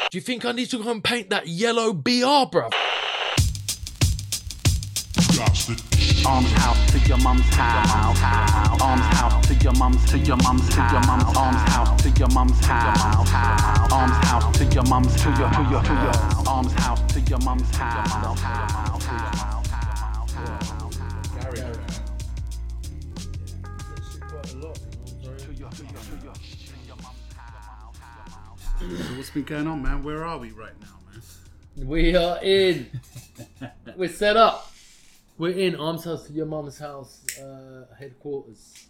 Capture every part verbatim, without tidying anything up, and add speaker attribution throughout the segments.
Speaker 1: Do you think I need to go and paint that yellow B R, bruv?
Speaker 2: Arms house to your mum's house. Arms house to your mum's, to your mum's, to your mum's. Arms house to your mum's house. Arms house to your mum's, to your, to your, to your. Arms house to your mum's house.
Speaker 1: Gary.
Speaker 3: So what's been going on, man? Where are we right now, man?
Speaker 1: We are in. We're set up. We're in Arms House to your mum's house uh, headquarters.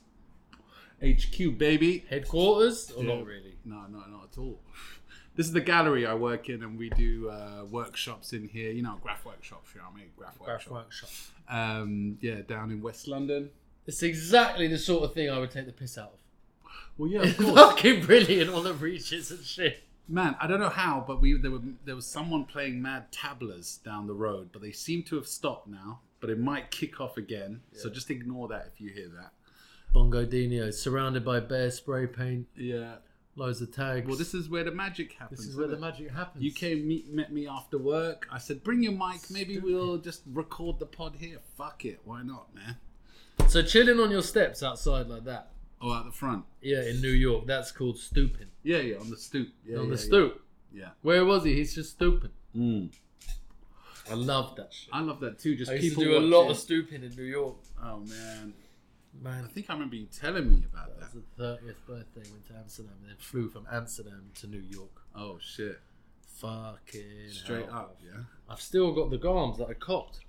Speaker 3: H Q, baby.
Speaker 1: Headquarters? Or
Speaker 3: Yeah.
Speaker 1: not really?
Speaker 3: No, no, not at all. This is the gallery I work in, and we do uh, workshops in here. You know, graph workshops. You know what I mean? Graph,
Speaker 1: Graph
Speaker 3: workshop.
Speaker 1: workshop.
Speaker 3: Um, yeah, down in West London.
Speaker 1: It's exactly the sort of thing I would take the piss out of.
Speaker 3: Well, yeah, of
Speaker 1: It's
Speaker 3: course.
Speaker 1: fucking brilliant on the reaches and shit.
Speaker 3: Man, I don't know how, but we there were there was someone playing Mad Tablas down the road, but they seem to have stopped now. But it might kick off again, so
Speaker 1: Yeah.
Speaker 3: just ignore that if you hear that.
Speaker 1: Bongo Dino, surrounded by bear spray paint,
Speaker 3: Yeah.
Speaker 1: loads of tags.
Speaker 3: Well, this is where the magic happens.
Speaker 1: This is where the
Speaker 3: isn't it?
Speaker 1: magic happens.
Speaker 3: You came meet, met me after work. I said, "Bring your mic. Maybe we'll just record the pod here." Fuck it, why not, man?
Speaker 1: So chilling on your steps outside like that.
Speaker 3: Oh, out the front.
Speaker 1: Yeah, in New York, that's called stooping.
Speaker 3: Yeah, yeah, on the stoop. Yeah,
Speaker 1: on
Speaker 3: yeah,
Speaker 1: the stoop.
Speaker 3: Yeah.
Speaker 1: Where was he? He's just stooping.
Speaker 3: yeah. Mm.
Speaker 1: I love that shit.
Speaker 3: I love that too. Just
Speaker 1: I used to
Speaker 3: people
Speaker 1: do a
Speaker 3: watching.
Speaker 1: lot of stooping in New York.
Speaker 3: Oh man,
Speaker 1: Man,
Speaker 3: I think I remember you telling me about
Speaker 1: that
Speaker 3: that.
Speaker 1: was the thirtieth birthday. Went to Amsterdam and then flew from Amsterdam to New York.
Speaker 3: Oh shit.
Speaker 1: Fucking
Speaker 3: Straight
Speaker 1: hell,
Speaker 3: up,
Speaker 1: bro.
Speaker 3: yeah.
Speaker 1: I've still got the garms that I copped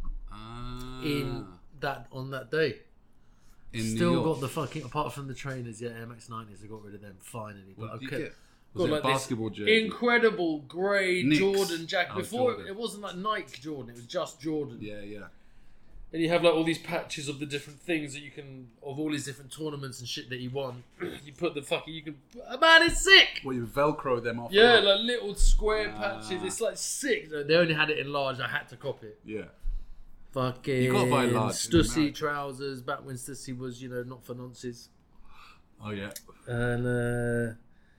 Speaker 3: Ah.
Speaker 1: in that on that day.
Speaker 3: in
Speaker 1: Still
Speaker 3: New York.
Speaker 1: got the fucking, apart from the trainers, yeah, M X nineties. I got rid of them finally. But
Speaker 3: What did you
Speaker 1: okay.
Speaker 3: get? Was it a basketball
Speaker 1: this
Speaker 3: jersey?
Speaker 1: incredible grey
Speaker 3: Knicks.
Speaker 1: Jordan jacket.
Speaker 3: Oh,
Speaker 1: Before
Speaker 3: Jordan.
Speaker 1: it wasn't like Nike Jordan, it was just Jordan.
Speaker 3: Yeah, yeah.
Speaker 1: And you have like all these patches of the different things that you can, of all these different tournaments and shit that you won. You put the fucking, you can, man, it's sick.
Speaker 3: Well, you Velcro them off.
Speaker 1: Yeah,
Speaker 3: a lot.
Speaker 1: like little square
Speaker 3: Ah.
Speaker 1: patches. It's like sick. They only had it enlarged. I had to cop it.
Speaker 3: Yeah.
Speaker 1: Fucking
Speaker 3: You gotta buy large in
Speaker 1: Stussy
Speaker 3: America.
Speaker 1: trousers. Back when Stussy was, you know, not for nonces.
Speaker 3: Oh yeah.
Speaker 1: And uh,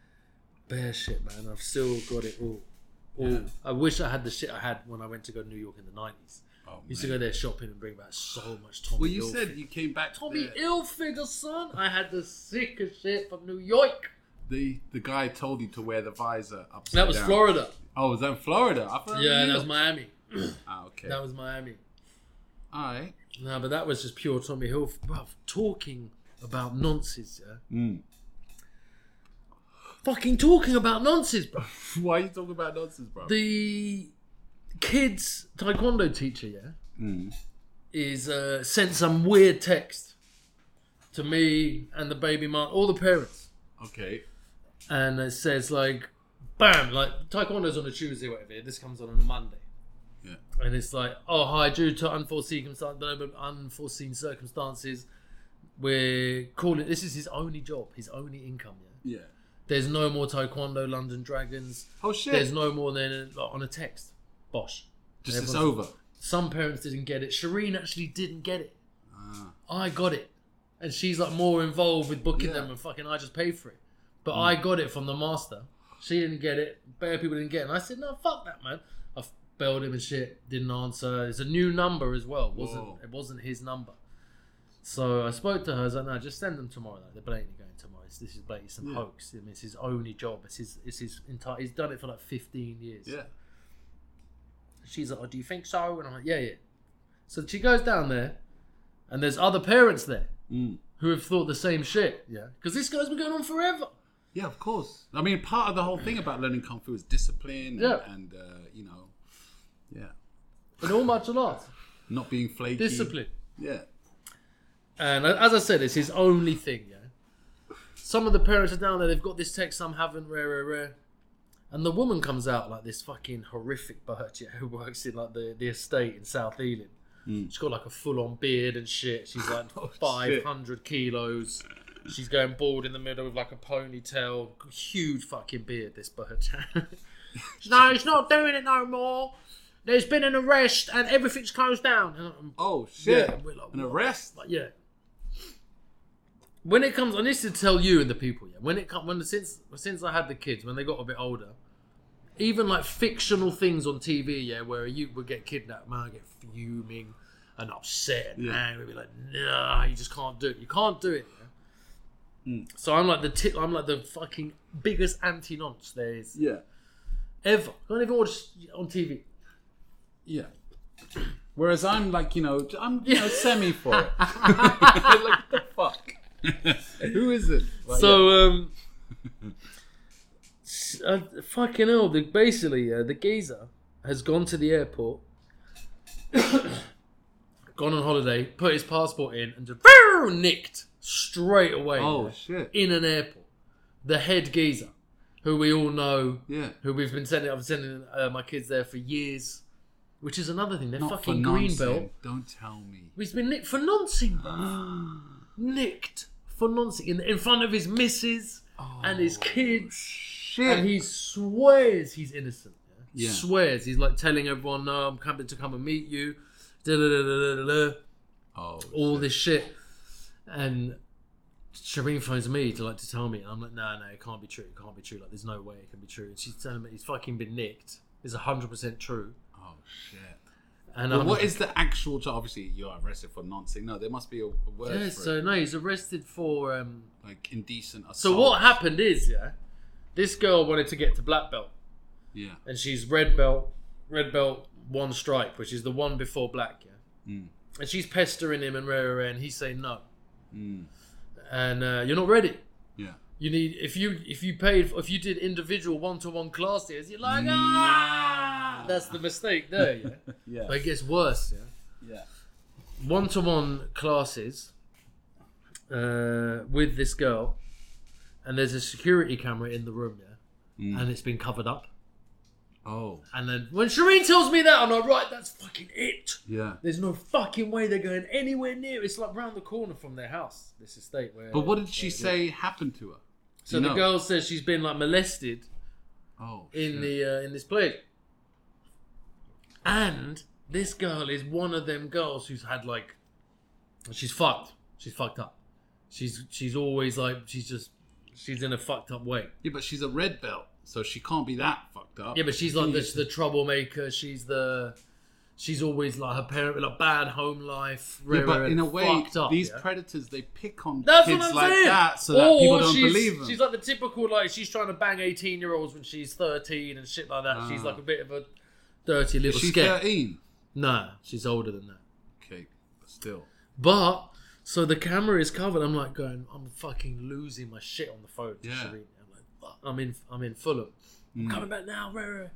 Speaker 1: bare shit, man. I've still got it all. all.
Speaker 3: Yeah.
Speaker 1: I wish I had the shit I had when I went to go to New York in the nineties.
Speaker 3: Oh,
Speaker 1: Used to
Speaker 3: man.
Speaker 1: go there shopping and bring back so much Tommy
Speaker 3: Well, you
Speaker 1: Hilfiger.
Speaker 3: said you came back.
Speaker 1: Tommy
Speaker 3: there.
Speaker 1: Hilfiger, son. I had the sickest shit from New York.
Speaker 3: The the guy told you to wear the visor upside
Speaker 1: That was
Speaker 3: down.
Speaker 1: Florida.
Speaker 3: Oh, was that in Florida? I thought
Speaker 1: Yeah,
Speaker 3: New
Speaker 1: that was
Speaker 3: York.
Speaker 1: Miami.
Speaker 3: Ah, okay.
Speaker 1: That was Miami.
Speaker 3: All right.
Speaker 1: No, but that was just pure Tommy Hilfiger. Bruv, talking about nonsense, yeah?
Speaker 3: Mm.
Speaker 1: Fucking talking about nonsense, bro.
Speaker 3: Why are you talking about nonsense, bro?
Speaker 1: The kid's taekwondo teacher, yeah,
Speaker 3: Mm.
Speaker 1: is uh, sent some weird text to me and the baby mom, all the parents,
Speaker 3: Okay.
Speaker 1: and it says like, bam, like taekwondo's on a Tuesday, whatever. This comes on on a Monday,
Speaker 3: Yeah.
Speaker 1: and it's like, oh hi, due to unforeseen circumstances, unforeseen circumstances, we're calling. This is his only job, his only income. Yeah.
Speaker 3: Yeah.
Speaker 1: There's no more taekwondo London Dragons.
Speaker 3: Oh shit.
Speaker 1: There's no more than a, like, on a text. Bosh.
Speaker 3: Just it's
Speaker 1: Everyone's-
Speaker 3: over.
Speaker 1: Some parents didn't get it. Shireen actually didn't get it.
Speaker 3: Ah.
Speaker 1: I got it. And she's like more involved with booking
Speaker 3: Yeah.
Speaker 1: them and fucking I just paid for it. But I got it from the master. She didn't get it. Bare people didn't get it. And I said, no, fuck that, man. I belled him and shit. Didn't answer. It's a new number as well. It wasn't
Speaker 3: Whoa.
Speaker 1: It wasn't his number. So I spoke to her. I was like, no, just send them tomorrow. Like, they're blatantly going tomorrow. This is blatantly some
Speaker 3: Yeah.
Speaker 1: hoax. I mean, it's his only job. It's his, it's his entire, he's done it for like fifteen years.
Speaker 3: Yeah.
Speaker 1: She's like, oh, do you think so? And I'm like, yeah, yeah. So she goes down there, and there's other parents there
Speaker 3: Mm.
Speaker 1: who have thought the same shit. Yeah. Because this guy's been going on forever.
Speaker 3: Yeah, of course. I mean, part of the whole thing about learning kung fu is discipline and,
Speaker 1: Yeah.
Speaker 3: and uh, you know, yeah,
Speaker 1: In all martial arts.
Speaker 3: not being flaky.
Speaker 1: Discipline.
Speaker 3: Yeah.
Speaker 1: And as I said, it's his only thing, yeah. Some of the parents are down there, they've got this text, some haven't, rare, rare, rare. And the woman comes out like this fucking horrific bird, yeah, who works in like the, the estate in South Ealing.
Speaker 3: Mm.
Speaker 1: She's got like a full-on beard and shit. She's like
Speaker 3: Oh,
Speaker 1: five hundred kilos. She's going bald in the middle with like a ponytail. Huge fucking beard, this bird. No, he's not doing it no more. There's been an arrest and everything's closed down. And I'm,
Speaker 3: Oh shit!
Speaker 1: Yeah, we're like,
Speaker 3: An
Speaker 1: what?
Speaker 3: arrest?
Speaker 1: like, yeah. When it comes, I need to tell you and the people, yeah. When it comes, when since since I had the kids, when they got a bit older, even like fictional things on T V, yeah, where you would get kidnapped, man, I get fuming and upset and
Speaker 3: Yeah.
Speaker 1: angry, be like, nah, you just can't do it. You can't do it. Yeah?
Speaker 3: Mm.
Speaker 1: So I'm like the t- I'm like the fucking biggest anti-nonce there is
Speaker 3: Yeah.
Speaker 1: ever. Can't even watch on T V.
Speaker 3: Yeah. Whereas I'm like, you know, I'm you know, semi for it. Like, what the fuck? Who is it? Like,
Speaker 1: So, um, s- uh, fucking hell, the, basically, uh, the geezer has gone to the airport, gone on holiday, put his passport in, and just nicked straight away.
Speaker 3: oh
Speaker 1: yeah,
Speaker 3: shit.
Speaker 1: in an airport. The head geezer, who we all know,
Speaker 3: Yeah.
Speaker 1: who we've been sending, I've been sending uh, my kids there for years, which is another thing. They're
Speaker 3: Not
Speaker 1: fucking
Speaker 3: for
Speaker 1: green
Speaker 3: noncing.
Speaker 1: belt.
Speaker 3: Don't tell me.
Speaker 1: He's been nicked for noncing, bro. Nicked for noncing in, in front of his missus and his kids.
Speaker 3: Shit.
Speaker 1: And he swears he's innocent. Yeah?
Speaker 3: Yeah.
Speaker 1: Swears. He's like telling everyone, no, I'm coming to come and meet you. Da, da, da, da, da, da,
Speaker 3: oh,
Speaker 1: all
Speaker 3: shit.
Speaker 1: this shit. And Shireen phones me to like to tell me. And I'm like, no, no, it can't be true. It can't be true. Like, there's no way it can be true. And she's telling me he's fucking been nicked. It's one hundred percent true.
Speaker 3: Oh shit.
Speaker 1: And
Speaker 3: But
Speaker 1: I'm
Speaker 3: what
Speaker 1: like,
Speaker 3: is the actual job? Obviously, you're arrested for noncing. No, there must be a, a word
Speaker 1: yeah,
Speaker 3: for
Speaker 1: so
Speaker 3: it.
Speaker 1: no, he's arrested for... Um,
Speaker 3: Like indecent assault.
Speaker 1: so what happened is, yeah, this girl wanted to get to black belt.
Speaker 3: Yeah.
Speaker 1: And she's red belt, red belt, one stripe, which is the one before black, yeah.
Speaker 3: Mm.
Speaker 1: And she's pestering him and rare, rare, and he's saying no.
Speaker 3: Mm.
Speaker 1: And uh, you're not ready.
Speaker 3: Yeah.
Speaker 1: You need if you if you paid if you did individual one to one classes, you're like ah, that's the mistake there, yeah.
Speaker 3: Yeah.
Speaker 1: But it gets worse, yeah.
Speaker 3: Yeah.
Speaker 1: One to one classes uh, with this girl, and there's a security camera in the room, yeah,
Speaker 3: Mm.
Speaker 1: and it's been covered up.
Speaker 3: Oh.
Speaker 1: And then when Shireen tells me that, I'm like, right, that's fucking it.
Speaker 3: Yeah.
Speaker 1: There's no fucking way they're going anywhere near. It's like round the corner from their house, this estate. Where,
Speaker 3: But what did she
Speaker 1: where it
Speaker 3: say happened to her?
Speaker 1: So
Speaker 3: You
Speaker 1: the
Speaker 3: know?
Speaker 1: girl says she's been like molested
Speaker 3: Oh.
Speaker 1: in
Speaker 3: shit.
Speaker 1: the uh, in this place, and this girl is one of them girls who's had like, she's fucked. She's fucked up. She's she's always like she's just she's in a fucked up way.
Speaker 3: Yeah, but she's a red belt, so she can't be that fucked up.
Speaker 1: Yeah, but she's like the, the troublemaker. She's the she's always like her parent like bad home life.
Speaker 3: Yeah,
Speaker 1: rare,
Speaker 3: but
Speaker 1: rare,
Speaker 3: in a way,
Speaker 1: fucked up,
Speaker 3: these
Speaker 1: yeah?
Speaker 3: predators, they pick on
Speaker 1: That's
Speaker 3: kids
Speaker 1: what I'm
Speaker 3: like
Speaker 1: saying.
Speaker 3: that so that
Speaker 1: Or
Speaker 3: people don't
Speaker 1: she's,
Speaker 3: believe them.
Speaker 1: She's like the typical, like, she's trying to bang eighteen year olds when she's thirteen and shit like that. She's
Speaker 3: Ah.
Speaker 1: like a bit of a dirty little
Speaker 3: Is she
Speaker 1: scat.
Speaker 3: thirteen?
Speaker 1: Nah, she's older than that.
Speaker 3: Okay, but still.
Speaker 1: But, so the camera is covered. I'm like going, I'm fucking losing my shit on the phone to
Speaker 3: Yeah.
Speaker 1: Shireen. I'm like, fuck, I'm in, I'm in Fulham. I'm
Speaker 3: Mm.
Speaker 1: coming back now, rare, rare.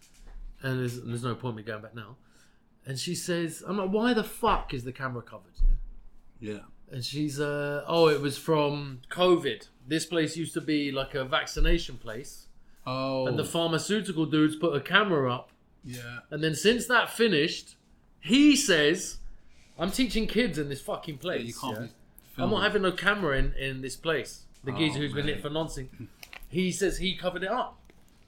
Speaker 1: And there's, there's no point me going back now. And she says, I'm like, why the fuck is the camera covered? Yeah.
Speaker 3: Yeah.
Speaker 1: And she's, uh, oh, it was from COVID. This place used to be like a vaccination place.
Speaker 3: Oh.
Speaker 1: And the pharmaceutical dudes put a camera up.
Speaker 3: yeah.
Speaker 1: And then since that finished, he says, I'm teaching kids in this fucking place.
Speaker 3: Yeah, you can't
Speaker 1: yeah?
Speaker 3: be
Speaker 1: I'm not
Speaker 3: filming.
Speaker 1: having no camera in, in this place. The
Speaker 3: Oh,
Speaker 1: geezer who's been
Speaker 3: man.
Speaker 1: lit for nonsense. He says he covered it up.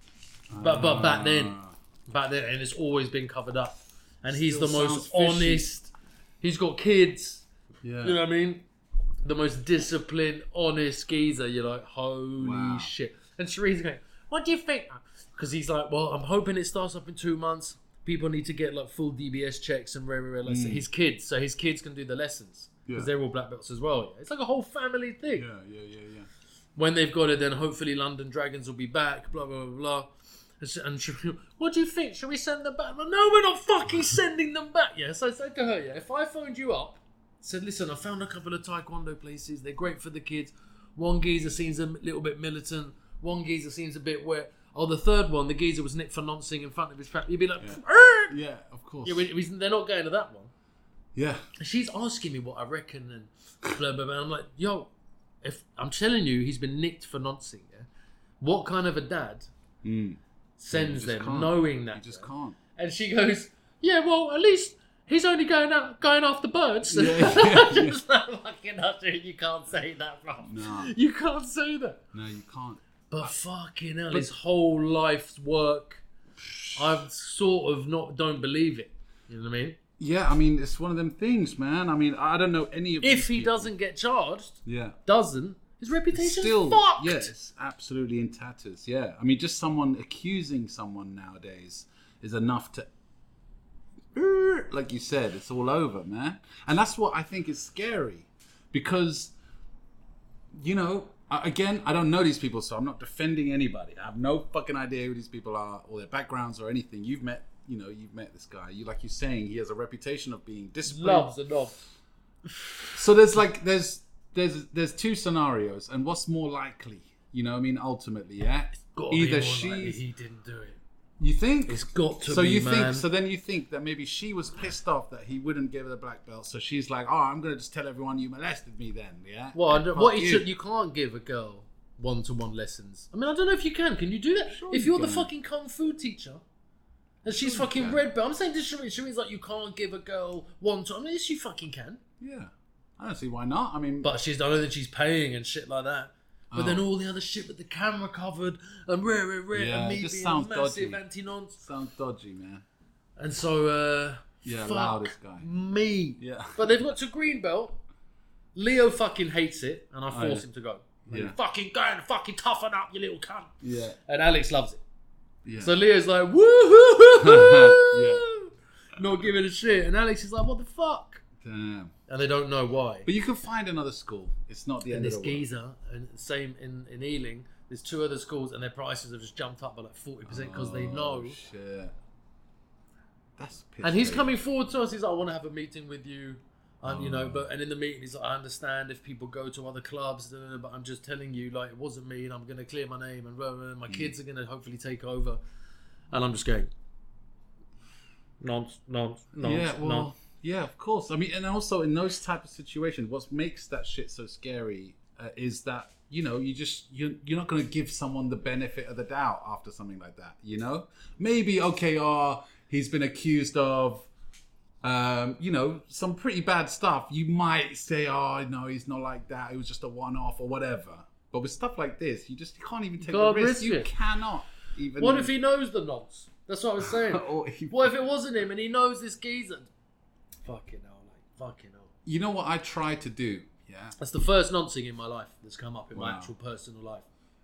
Speaker 1: But but back then,
Speaker 3: Ah.
Speaker 1: back then, and it's always been covered up. And he's
Speaker 3: Still
Speaker 1: the most
Speaker 3: sounds fishy.
Speaker 1: honest. He's got kids.
Speaker 3: Yeah.
Speaker 1: You know what I mean? The most disciplined, honest geezer. You're like, holy
Speaker 3: Wow.
Speaker 1: shit. And Shireen's going, what do you think? Because he's like, well, I'm hoping it starts up in two months. People need to get like full D B S checks and rare, rare, rare. So his kids, so his kids can do the lessons because
Speaker 3: Yeah.
Speaker 1: they're all black belts as well. Yeah? It's like a whole family thing.
Speaker 3: Yeah, yeah, yeah, yeah.
Speaker 1: When they've got it, then hopefully London Dragons will be back. Blah blah blah blah. And she- And she, what do you think? Should we send them back? Well, no, we're not fucking sending them back. Yeah. So I said to her, yeah, if I phoned you up, said, listen, I found a couple of taekwondo places. They're great for the kids. One geezer seems a little bit militant. One geezer seems a bit wet. Oh, the third one, the geezer was nicked for noncing in front of his trap. You'd be like,
Speaker 3: Yeah.
Speaker 1: "Er!"
Speaker 3: Yeah, of course.
Speaker 1: yeah, we, we, they're not going to that one.
Speaker 3: yeah.
Speaker 1: And she's asking me what I reckon and blah blah blah. And I'm like, yo, if I'm telling you, he's been nicked for noncing. Yeah, what kind of a dad
Speaker 3: Mm.
Speaker 1: sends
Speaker 3: just
Speaker 1: them
Speaker 3: can't.
Speaker 1: knowing that?
Speaker 3: You just
Speaker 1: yeah?
Speaker 3: can't.
Speaker 1: And she goes, yeah, well, at least he's only going out going after birds.
Speaker 3: Yeah, yeah, yeah.
Speaker 1: Just like, fucking hell, dude, you can't say that, bro.
Speaker 3: No.
Speaker 1: You can't say that.
Speaker 3: No, you can't.
Speaker 1: But fucking hell, his whole life's work, I sort of not don't believe it. You know what I mean?
Speaker 3: Yeah, I mean, it's one of them things, man. I mean, I don't know any of
Speaker 1: If
Speaker 3: these
Speaker 1: he
Speaker 3: people.
Speaker 1: doesn't get charged,
Speaker 3: Yeah.
Speaker 1: doesn't, His reputation's
Speaker 3: Still,
Speaker 1: fucked.
Speaker 3: yeah, it's absolutely in tatters. Yeah, I mean, just someone accusing someone nowadays is enough to, like you said, it's all over, man. And that's what I think is scary, because, you know, again, I don't know these people, so I'm not defending anybody. I have no fucking idea who these people are or their backgrounds or anything. You've met, you know, you've met this guy. You, like you're saying, he has a reputation of being disciplined.
Speaker 1: Loves and loves.
Speaker 3: So there's like there's there's there's two scenarios, and what's more likely? You know, what I mean, ultimately, yeah.
Speaker 1: Gotta
Speaker 3: Either
Speaker 1: be more
Speaker 3: she,
Speaker 1: likely he didn't do it.
Speaker 3: you think
Speaker 1: It's got to
Speaker 3: so
Speaker 1: be,
Speaker 3: you
Speaker 1: man.
Speaker 3: think so then you think that maybe she was pissed off that he wouldn't give her the black belt, so she's like, oh, I'm gonna just tell everyone you molested me then, yeah.
Speaker 1: Well, I don't,
Speaker 3: Fuck
Speaker 1: what you
Speaker 3: you.
Speaker 1: should you can't give a girl one-to-one lessons. I mean, I don't know if you can. Can you do that?
Speaker 3: Sure
Speaker 1: if
Speaker 3: you
Speaker 1: you're the
Speaker 3: can.
Speaker 1: fucking kung fu teacher, and she's
Speaker 3: Sure you
Speaker 1: fucking
Speaker 3: can.
Speaker 1: red belt, I'm saying this. Shari's like, you can't give a girl one to. I mean, yes, you fucking can.
Speaker 3: Yeah, I don't see why not. I mean,
Speaker 1: But she's, I know that she's paying and shit like that. But
Speaker 3: Oh.
Speaker 1: then all the other shit with the camera covered and rare, rare, rare,
Speaker 3: Yeah,
Speaker 1: and me
Speaker 3: it just
Speaker 1: being
Speaker 3: sounds
Speaker 1: massive
Speaker 3: dodgy.
Speaker 1: anti-nonce.
Speaker 3: sounds dodgy, man.
Speaker 1: And so, uh,
Speaker 3: Yeah,
Speaker 1: fuck
Speaker 3: allow this guy.
Speaker 1: me.
Speaker 3: Yeah.
Speaker 1: But they've got to green belt. Leo fucking hates it, and I
Speaker 3: Oh,
Speaker 1: force
Speaker 3: yeah.
Speaker 1: him to go. Like,
Speaker 3: Yeah.
Speaker 1: fucking go and fucking toughen up, you little cunt.
Speaker 3: Yeah,
Speaker 1: And Alex loves it.
Speaker 3: yeah.
Speaker 1: So Leo's like, woohoo!
Speaker 3: Yeah.
Speaker 1: Not giving a shit. And Alex is like, what the fuck?
Speaker 3: Damn.
Speaker 1: And they don't know why.
Speaker 3: But you can find another school. It's not the
Speaker 1: And
Speaker 3: end
Speaker 1: this
Speaker 3: of the world.
Speaker 1: geezer, and same in, in Ealing, there's two other schools and their prices have just jumped up by like forty percent because they know.
Speaker 3: Oh, shit. That's piss
Speaker 1: And he's
Speaker 3: take.
Speaker 1: coming forward to us. He's like, I want to have a meeting with you. Um, you know, but and in the meeting, he's like, I understand if people go to other clubs, da, da, da, but I'm just telling you, like, it wasn't me, and I'm going to clear my name, and blah, blah, blah, my
Speaker 3: Mm.
Speaker 1: kids are going to hopefully take over. And I'm just going, nonce, nonce, nonce,
Speaker 3: Yeah, well,
Speaker 1: nonce.
Speaker 3: yeah, of course. I mean, and also in those type of situations, what makes that shit so scary uh, is that, you know, you just you're, you're not going to give someone the benefit of the doubt after something like that. You know, maybe okay, oh, he's been accused of, um, you know, some pretty bad stuff. You might say, oh, no, he's not like that. It was just a one-off or whatever. But with stuff like this, you just you can't even take
Speaker 1: Can't
Speaker 3: the risk.
Speaker 1: risk
Speaker 3: You
Speaker 1: it.
Speaker 3: cannot even.
Speaker 1: What if he knows the nonce? That's what I was saying.
Speaker 3: Or he-
Speaker 1: What if it wasn't him and he knows this geezer? Fucking hell, like, fucking hell.
Speaker 3: You know what I try to do? Yeah.
Speaker 1: That's the first noncing in my life that's come up in my
Speaker 3: Wow.
Speaker 1: actual personal life.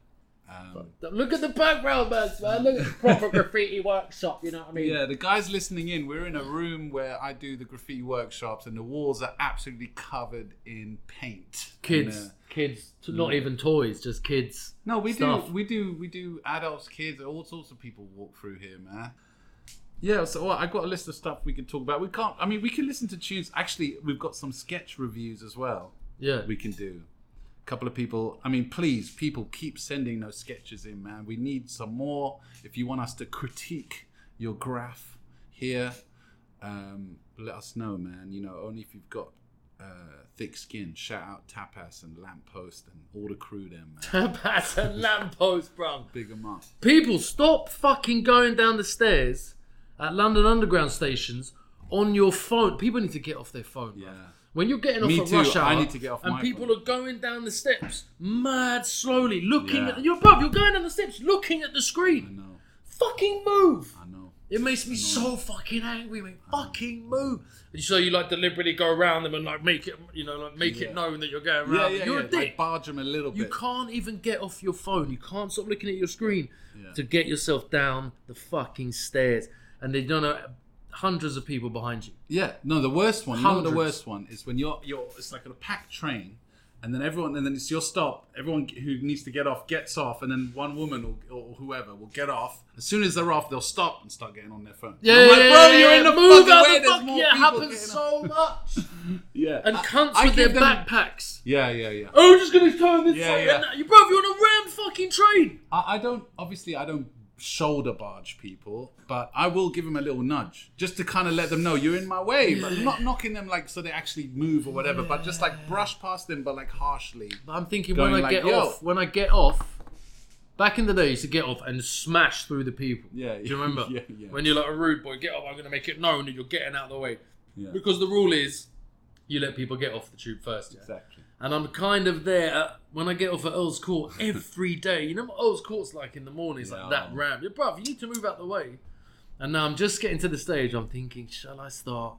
Speaker 3: Um,
Speaker 1: Look at the background, man. man. Look at the proper graffiti workshop, you know what I mean?
Speaker 3: Yeah, the guys listening in, we're in a room where I do the graffiti workshops, and the walls are absolutely covered in paint.
Speaker 1: Kids,
Speaker 3: And, uh,
Speaker 1: kids, t- not even toys, just kids.
Speaker 3: no, we
Speaker 1: stuff.
Speaker 3: do, we do, we do adults, kids, all sorts of people walk through here, man. Yeah, so well, I've got a list of stuff we can talk about. We can't. I mean, we can listen to tunes. Actually, we've got some sketch reviews as well.
Speaker 1: Yeah.
Speaker 3: We can do. A couple of people. I mean, please, people, keep sending those sketches in, man. We need some more. If you want us to critique your graph here, um, let us know, man. You know, only if you've got uh, thick skin. Shout out Tapas and Lamppost and all the crew, them, man.
Speaker 1: Tapas and lamppost, bro.
Speaker 3: Big 'em up.
Speaker 1: People, stop fucking going down the stairs at London Underground stations on your phone. People need to get off their phone, bro.
Speaker 3: Yeah.
Speaker 1: When you're getting off
Speaker 3: Me
Speaker 1: at
Speaker 3: too.
Speaker 1: rush hour,
Speaker 3: I need to get off
Speaker 1: and
Speaker 3: my
Speaker 1: people
Speaker 3: phone.
Speaker 1: are going down the steps mad slowly, looking
Speaker 3: Yeah.
Speaker 1: at you're bro, you're going down the steps, looking at the
Speaker 3: I
Speaker 1: screen.
Speaker 3: know.
Speaker 1: Fucking move!
Speaker 3: I know.
Speaker 1: It makes me so fucking angry, mate. Fucking move! And so you like deliberately go around them and like make it, you know, like make
Speaker 3: Yeah.
Speaker 1: it known that you're going
Speaker 3: Yeah,
Speaker 1: around.
Speaker 3: yeah,
Speaker 1: you're
Speaker 3: yeah.
Speaker 1: a dick.
Speaker 3: Like barge them a little
Speaker 1: You
Speaker 3: bit.
Speaker 1: can't even get off your phone. You can't stop looking at your screen
Speaker 3: Yeah.
Speaker 1: to get yourself down the fucking stairs. And they don't know hundreds of people behind you.
Speaker 3: Yeah, no, the worst one. You know what the
Speaker 1: Hundreds.
Speaker 3: worst one is when you're you're. It's like a packed train, and then everyone, and then it's your stop. Everyone who needs to get off gets off, and then one woman or, or whoever will get off. As soon as they're off, they'll stop and start getting on their phone.
Speaker 1: Yeah,
Speaker 3: I'm like,
Speaker 1: yeah,
Speaker 3: bro,
Speaker 1: yeah,
Speaker 3: you're
Speaker 1: yeah,
Speaker 3: in the
Speaker 1: move
Speaker 3: fucking
Speaker 1: out
Speaker 3: way.
Speaker 1: the
Speaker 3: There's
Speaker 1: fuck.
Speaker 3: more
Speaker 1: Yeah, it
Speaker 3: people
Speaker 1: happens
Speaker 3: getting
Speaker 1: so much.
Speaker 3: Yeah,
Speaker 1: And
Speaker 3: I-
Speaker 1: cunts
Speaker 3: I
Speaker 1: with their
Speaker 3: give them-
Speaker 1: backpacks.
Speaker 3: Yeah, yeah, yeah.
Speaker 1: Oh, we're just gonna turn this
Speaker 3: Yeah,
Speaker 1: way.
Speaker 3: yeah.
Speaker 1: And that- you, bro, you're on a ram fucking train.
Speaker 3: I, I don't. Obviously, I don't shoulder barge people, but I will give them a little nudge just to kind of let them know you're in my way, but not knocking them like so they actually move or whatever, but just like brush past them, but like harshly.
Speaker 1: But I'm thinking
Speaker 3: Going
Speaker 1: when I
Speaker 3: like,
Speaker 1: get
Speaker 3: yo.
Speaker 1: off, when I get off, back in the day, I used to get off and smash through the people.
Speaker 3: Yeah,
Speaker 1: Do you remember?
Speaker 3: yeah, yeah.
Speaker 1: When you're like a rude boy, get off, I'm going to make it known that you're getting out of the way.
Speaker 3: Yeah.
Speaker 1: Because the rule is, you let people get off the tube first. Yeah?
Speaker 3: Exactly.
Speaker 1: And I'm kind of there at, when I get off at Earl's Court every day. You know what Earl's Court's like in the morning? It's
Speaker 3: Yeah.
Speaker 1: like that ram. Yeah, bruv, you need to move out the way. And now I'm just getting to the stage. I'm thinking, shall I start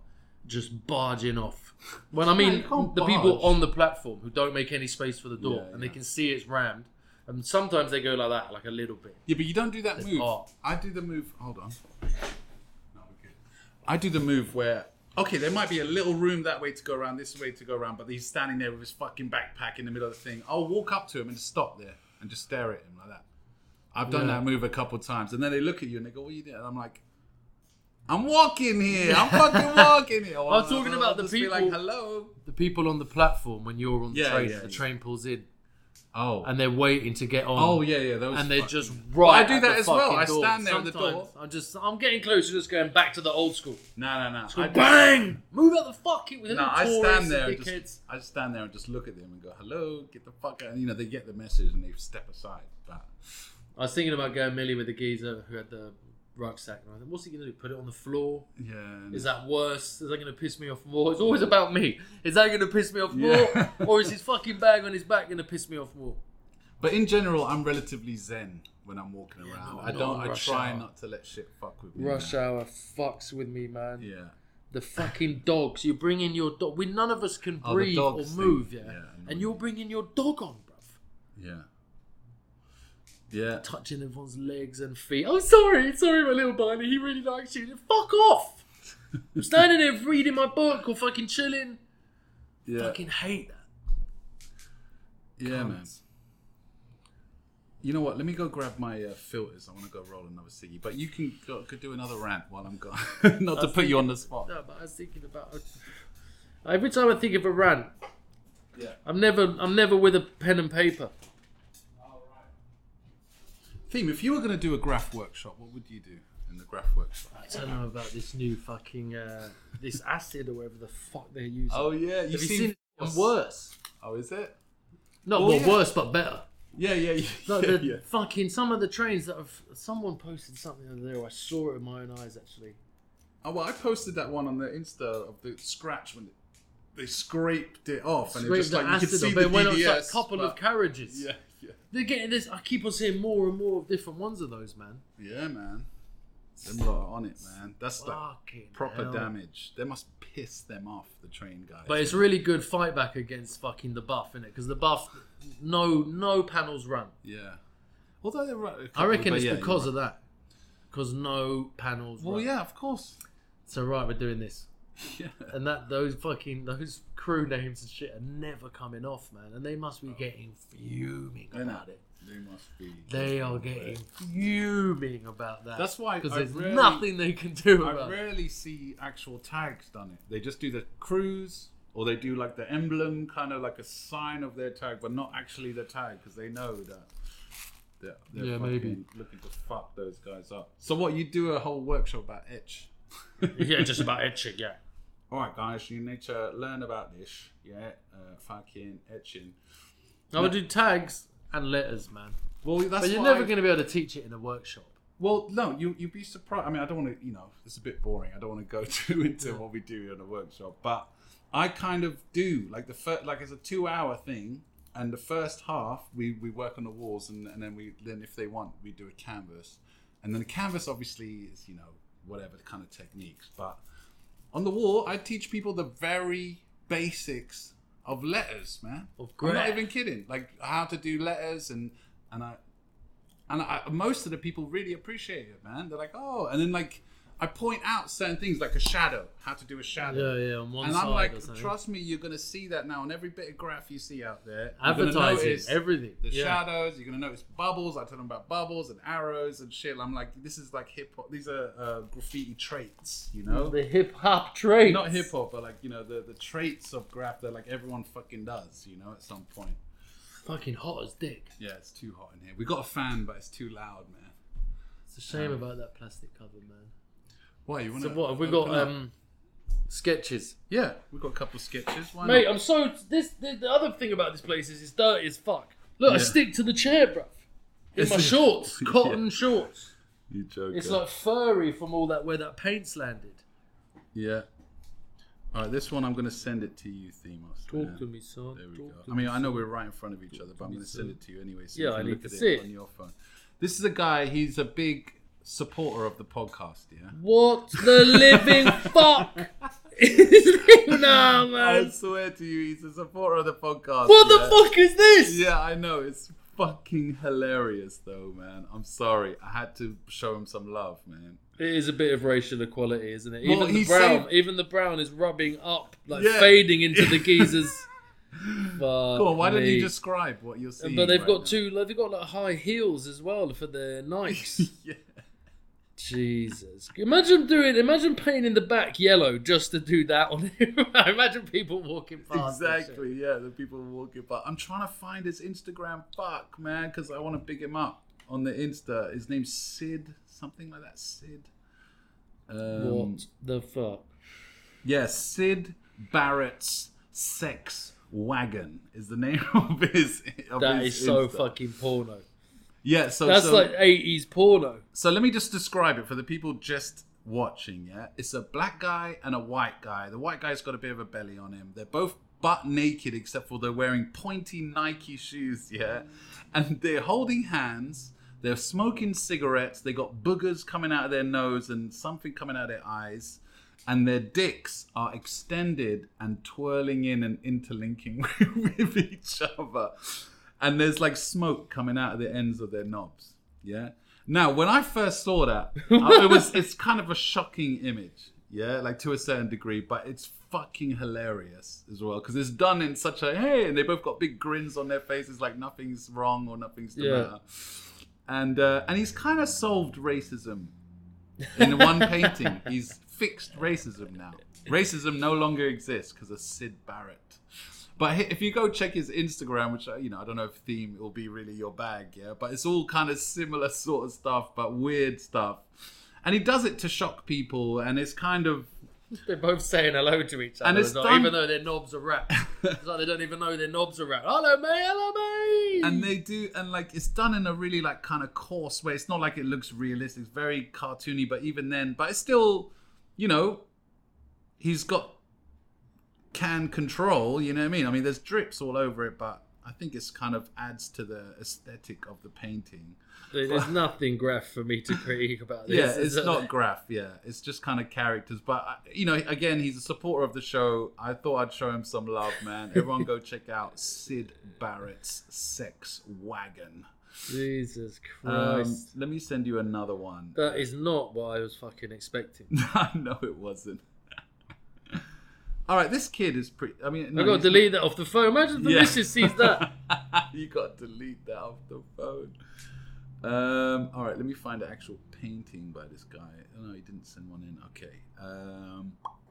Speaker 1: just barging off. When I
Speaker 3: No,
Speaker 1: mean
Speaker 3: you can't
Speaker 1: the people
Speaker 3: barge.
Speaker 1: on the platform who don't make any space for the door
Speaker 3: Yeah,
Speaker 1: and they
Speaker 3: yeah.
Speaker 1: can see it's rammed, and sometimes they go like that, like a little bit.
Speaker 3: Yeah, but you don't do that
Speaker 1: There's
Speaker 3: move.
Speaker 1: art.
Speaker 3: I do the move. Hold on. No, we're good. I do the move where okay, there might be a little room that way to go around, this way to go around, but he's standing there with his fucking backpack in the middle of the thing. I'll walk up to him and just stop there and just stare at him like that. I've done
Speaker 1: Yeah.
Speaker 3: that move a couple times, and then they look at you and they go, "What are you doing?" And I'm like, "I'm walking here. I'm fucking walking here."
Speaker 1: I was talking about the
Speaker 3: just be
Speaker 1: people-
Speaker 3: like, "Hello."
Speaker 1: The people on the platform when you're on the
Speaker 3: Yeah,
Speaker 1: train,
Speaker 3: yeah,
Speaker 1: the
Speaker 3: yeah.
Speaker 1: train pulls in
Speaker 3: Oh,
Speaker 1: and they're waiting to get on.
Speaker 3: oh yeah, yeah. Those
Speaker 1: and they're
Speaker 3: fucking-
Speaker 1: just right.
Speaker 3: I do
Speaker 1: at
Speaker 3: that
Speaker 1: the
Speaker 3: as well.
Speaker 1: fucking
Speaker 3: I
Speaker 1: door.
Speaker 3: stand there at the door.
Speaker 1: Sometimes I'm just, I'm getting closer, just going back to the old school.
Speaker 3: No, no, no.
Speaker 1: So
Speaker 3: I
Speaker 1: bang! Move out the fucking with
Speaker 3: No,
Speaker 1: little
Speaker 3: I
Speaker 1: tourists
Speaker 3: stand there
Speaker 1: and
Speaker 3: and
Speaker 1: dickheads.
Speaker 3: just, I just stand there and just look at them and go, "Hello, get the fuck out." And, you know, they get the message and they step aside. But
Speaker 1: I was thinking about going Millie with the geezer who had the rucksack. And I thought, what's he going to do? Put it on the floor?
Speaker 3: yeah, and-
Speaker 1: Is that worse? Is that going to piss me off more? It's always about me. Is that going to piss me off
Speaker 3: Yeah.
Speaker 1: more? Or is his fucking bag on his back going to piss me off more?
Speaker 3: But in general, I'm relatively zen when I'm walking
Speaker 1: Yeah,
Speaker 3: around.
Speaker 1: no,
Speaker 3: I
Speaker 1: not
Speaker 3: don't.
Speaker 1: on
Speaker 3: I
Speaker 1: rush
Speaker 3: try
Speaker 1: hour.
Speaker 3: not to let shit fuck with me.
Speaker 1: Rush
Speaker 3: man.
Speaker 1: hour fucks with me, man.
Speaker 3: Yeah.
Speaker 1: The fucking dogs. You bring in your dog. We none of us can
Speaker 3: Oh, the
Speaker 1: breathe or
Speaker 3: dogs
Speaker 1: move,
Speaker 3: thing.
Speaker 1: yeah.
Speaker 3: Yeah,
Speaker 1: and you're bringing your dog on, bruv.
Speaker 3: Yeah. Yeah.
Speaker 1: Touching everyone's legs and feet. Oh, sorry, sorry, my little bunny. He really likes you. Fuck off. I'm standing there reading my book or fucking chilling.
Speaker 3: Yeah.
Speaker 1: Fucking hate that.
Speaker 3: Yeah, man.
Speaker 1: Cunts.
Speaker 3: You know what? Let me go grab my uh, filters. I want to go roll another ciggy. But you can go, could do another rant while I'm gone. Not to
Speaker 1: was
Speaker 3: put you
Speaker 1: thinking-
Speaker 3: on the spot.
Speaker 1: No, but I was thinking about. Every time I think of a rant,
Speaker 3: Yeah.
Speaker 1: I'm never, I'm never with a pen and paper.
Speaker 3: Theme, if you were going to do a graph workshop, what would you do in the graph workshop?
Speaker 1: I don't know about this new fucking uh, this acid or whatever the fuck they're using.
Speaker 3: Oh, yeah.
Speaker 1: Have you seen it worse?
Speaker 3: Oh, is it?
Speaker 1: Not
Speaker 3: Oh,
Speaker 1: well,
Speaker 3: yeah.
Speaker 1: worse, but better.
Speaker 3: Yeah, yeah, yeah.
Speaker 1: Like
Speaker 3: yeah,
Speaker 1: the
Speaker 3: yeah.
Speaker 1: fucking some of the trains that have. Someone posted something the other day. Or I saw it with my own eyes actually.
Speaker 3: Oh, well, I posted that one on the Insta of the scratch when they scraped it off. And it
Speaker 1: Scraped
Speaker 3: just
Speaker 1: the
Speaker 3: like, you could
Speaker 1: acid
Speaker 3: see
Speaker 1: off,
Speaker 3: the
Speaker 1: but it went on
Speaker 3: D
Speaker 1: to, like,
Speaker 3: D S.
Speaker 1: a couple of
Speaker 3: but-
Speaker 1: carriages.
Speaker 3: Yeah, yeah.
Speaker 1: They're getting this. I keep on seeing more and more of different ones of those, man.
Speaker 3: Yeah, man. Them lot are on it, man. That's like
Speaker 1: Fucking
Speaker 3: proper
Speaker 1: hell.
Speaker 3: damage. They must piss them off, the train guys.
Speaker 1: But it's really good fight back against fucking the buff, innit? Because the buff, no, no panels run.
Speaker 3: Yeah. Although they're right.
Speaker 1: I reckon
Speaker 3: but
Speaker 1: it's
Speaker 3: yeah,
Speaker 1: because
Speaker 3: you're
Speaker 1: of that. Because no panels
Speaker 3: right. Well,
Speaker 1: run.
Speaker 3: yeah, of course.
Speaker 1: So right, we're doing this.
Speaker 3: Yeah.
Speaker 1: And that those fucking those crew names and shit are never coming off, man. And they must be getting fuming
Speaker 3: I know.
Speaker 1: about it.
Speaker 3: They must be.
Speaker 1: They are getting fuming about that.
Speaker 3: That's why
Speaker 1: because
Speaker 3: I
Speaker 1: there's
Speaker 3: rarely-
Speaker 1: nothing they can do
Speaker 3: I
Speaker 1: about it.
Speaker 3: rarely see actual tags done it. They just do the cruise, or they do like the emblem, kind of like a sign of their tag, but not actually the tag because they know that they're, they're
Speaker 1: Yeah,
Speaker 3: fucking
Speaker 1: maybe.
Speaker 3: looking to fuck those guys up. So what? You do a whole workshop about etch?
Speaker 1: Yeah, just about etching, yeah.
Speaker 3: All right, guys, you need to learn about this. Yeah, uh, fucking etching.
Speaker 1: I would do tags and letters, man.
Speaker 3: Well, that's
Speaker 1: But you're
Speaker 3: what
Speaker 1: never
Speaker 3: I-
Speaker 1: going to be able to teach it in a workshop.
Speaker 3: Well, no, you you'd be surprised. I mean, I don't want to, you know, it's a bit boring. I don't want to go too into what we do in a workshop, but I kind of do like the first, like it's a two-hour thing, and the first half we, we work on the walls, and, and then we then if they want we do a canvas, and then the canvas obviously is you know whatever kind of techniques, but on the wall I teach people the very basics of letters, man.
Speaker 1: Of
Speaker 3: I'm not
Speaker 1: graph.
Speaker 3: even kidding. Like how to do letters and and I. And I, most of the people really appreciate it, man. They're like, oh, and then like I point out certain things like a shadow, how to do a shadow.
Speaker 1: Yeah, yeah, on one
Speaker 3: And
Speaker 1: side
Speaker 3: I'm like,
Speaker 1: or something.
Speaker 3: trust me, you're gonna see that now on every bit of graph you see out there. You're gonna
Speaker 1: Advertising,
Speaker 3: notice
Speaker 1: everything.
Speaker 3: The
Speaker 1: yeah.
Speaker 3: shadows. You're gonna notice bubbles. I tell them about bubbles and arrows and shit. I'm like, this is like hip hop. These are uh, graffiti traits, you know.
Speaker 1: The hip hop traits.
Speaker 3: Not hip hop, but like you know the the traits of graph that like everyone fucking does, you know, at some point.
Speaker 1: Fucking hot as dick.
Speaker 3: Yeah, it's too hot in here. We got a fan, but it's too loud, man.
Speaker 1: It's a shame
Speaker 3: Um,
Speaker 1: about that plastic cover, man.
Speaker 3: Why you want
Speaker 1: So what have we got? Um, sketches.
Speaker 3: Yeah, we've got a couple of sketches. Why
Speaker 1: Mate,
Speaker 3: not?
Speaker 1: I'm so this. The, the other thing about this place is it's dirty as fuck. Look, I
Speaker 3: Yeah.
Speaker 1: stick to the chair, bruv. In
Speaker 3: It's
Speaker 1: my
Speaker 3: a-
Speaker 1: shorts, cotton
Speaker 3: Yeah.
Speaker 1: shorts.
Speaker 3: You joking?
Speaker 1: It's like furry from all that where that paint's landed.
Speaker 3: yeah. All right, this one I'm gonna send it to you, Themos.
Speaker 1: Talk
Speaker 3: man.
Speaker 1: to me, son.
Speaker 3: There we
Speaker 1: Talk
Speaker 3: go.
Speaker 1: to
Speaker 3: I mean,
Speaker 1: me,
Speaker 3: I know
Speaker 1: son.
Speaker 3: we're right in front of each other, but I'm
Speaker 1: me,
Speaker 3: gonna
Speaker 1: son.
Speaker 3: send it to you anyway, so
Speaker 1: Yeah,
Speaker 3: you
Speaker 1: I
Speaker 3: can
Speaker 1: need
Speaker 3: look
Speaker 1: to
Speaker 3: at
Speaker 1: see
Speaker 3: it
Speaker 1: it.
Speaker 3: on your phone. This is a guy. He's a big supporter of the podcast. Yeah.
Speaker 1: What the living fuck Nah,
Speaker 3: I
Speaker 1: man.
Speaker 3: swear to you, he's a supporter of the podcast.
Speaker 1: What
Speaker 3: yeah?
Speaker 1: the fuck is this?
Speaker 3: Yeah, I know. It's fucking hilarious, though, man. I'm sorry. I had to show him some love, man.
Speaker 1: It is a bit of racial equality, isn't it?
Speaker 3: Well,
Speaker 1: Even the
Speaker 3: he's
Speaker 1: brown,
Speaker 3: saying-
Speaker 1: even the brown is rubbing up, like
Speaker 3: Yeah.
Speaker 1: fading into the geezers. Fuck
Speaker 3: Go on, why don't
Speaker 1: me.
Speaker 3: you describe what you're seeing?
Speaker 1: But they've
Speaker 3: right
Speaker 1: got
Speaker 3: now?
Speaker 1: two. Like, they've got like high heels as well for their Nikes.
Speaker 3: Yeah.
Speaker 1: Jesus! Imagine doing. Imagine painting the back yellow just to do that on him. Imagine people walking past. and shit.
Speaker 3: Exactly, yeah. The people walking by. I'm trying to find his Instagram. Fuck, man, because I want to big him up on the Insta. His name's Sid, something like that. Sid. Um,
Speaker 1: What the fuck?
Speaker 3: Yeah, Sid Barrett's Sex Wagon is the name of his. Of
Speaker 1: That
Speaker 3: his
Speaker 1: is so
Speaker 3: Insta.
Speaker 1: fucking porno.
Speaker 3: Yeah, so
Speaker 1: That's
Speaker 3: so,
Speaker 1: like eighties porno.
Speaker 3: so let me just describe it for the people just watching. Yeah, it's a black guy and a white guy. The white guy's got a bit of a belly on him. They're both butt naked except for they're wearing pointy Nike shoes. Yeah, and they're holding hands. They're smoking cigarettes. They got boogers coming out of their nose and something coming out of their eyes. And their dicks are extended and twirling in and interlinking with each other. And there's like smoke coming out of the ends of their knobs. Yeah. Now, when I first saw that, I- it was it's kind of a shocking image. Yeah, like to a certain degree, but it's fucking hilarious as well because it's done in such a hey, and they both got big grins on their faces, like nothing's wrong or nothing's the
Speaker 1: Yeah.
Speaker 3: matter. And uh, and he's kind of solved racism in one painting. He's fixed racism now. Racism no longer exists because of Sid Barrett. But he- if you go check his Instagram, which, you know, I don't know if theme will be really your bag, yeah? But it's all kind of similar sort of stuff, but weird stuff. And he does it to shock people, and it's kind of...
Speaker 1: They're both saying hello to each other,
Speaker 3: And it's
Speaker 1: as well,
Speaker 3: done-
Speaker 1: even though their knobs are wrapped. It's like they don't even know their knobs are wrapped. Hello, mate. Hello, mate.
Speaker 3: And they do, and like, it's done in a really, like, kind of coarse way. It's not like it looks realistic. It's very cartoony, but even then... But it's still, you know, he's got can control, you know what I mean? I mean, there's drips all over it, but I think it's kind of adds to the aesthetic of the painting.
Speaker 1: There's nothing graph for me to critique about this.
Speaker 3: Yeah,
Speaker 1: is
Speaker 3: it's
Speaker 1: there?
Speaker 3: not graph. Yeah, it's just kind of characters. But uh, you know, again, he's a supporter of the show. I thought I'd show him some love, man. Everyone, go check out Sid Barrett's Sex Wagon.
Speaker 1: Jesus
Speaker 3: Um,
Speaker 1: Christ.
Speaker 3: let me send you another one.
Speaker 1: That is not what I was fucking expecting.
Speaker 3: I know it wasn't. All right, this kid is pretty. I mean, no,
Speaker 1: I got to
Speaker 3: he's
Speaker 1: delete that off the phone. Imagine the
Speaker 3: Yeah.
Speaker 1: missus sees that.
Speaker 3: You got to delete that off the phone. Um, all right, let me find an actual painting by this guy. Oh, no, he didn't send one in. Okay. Um,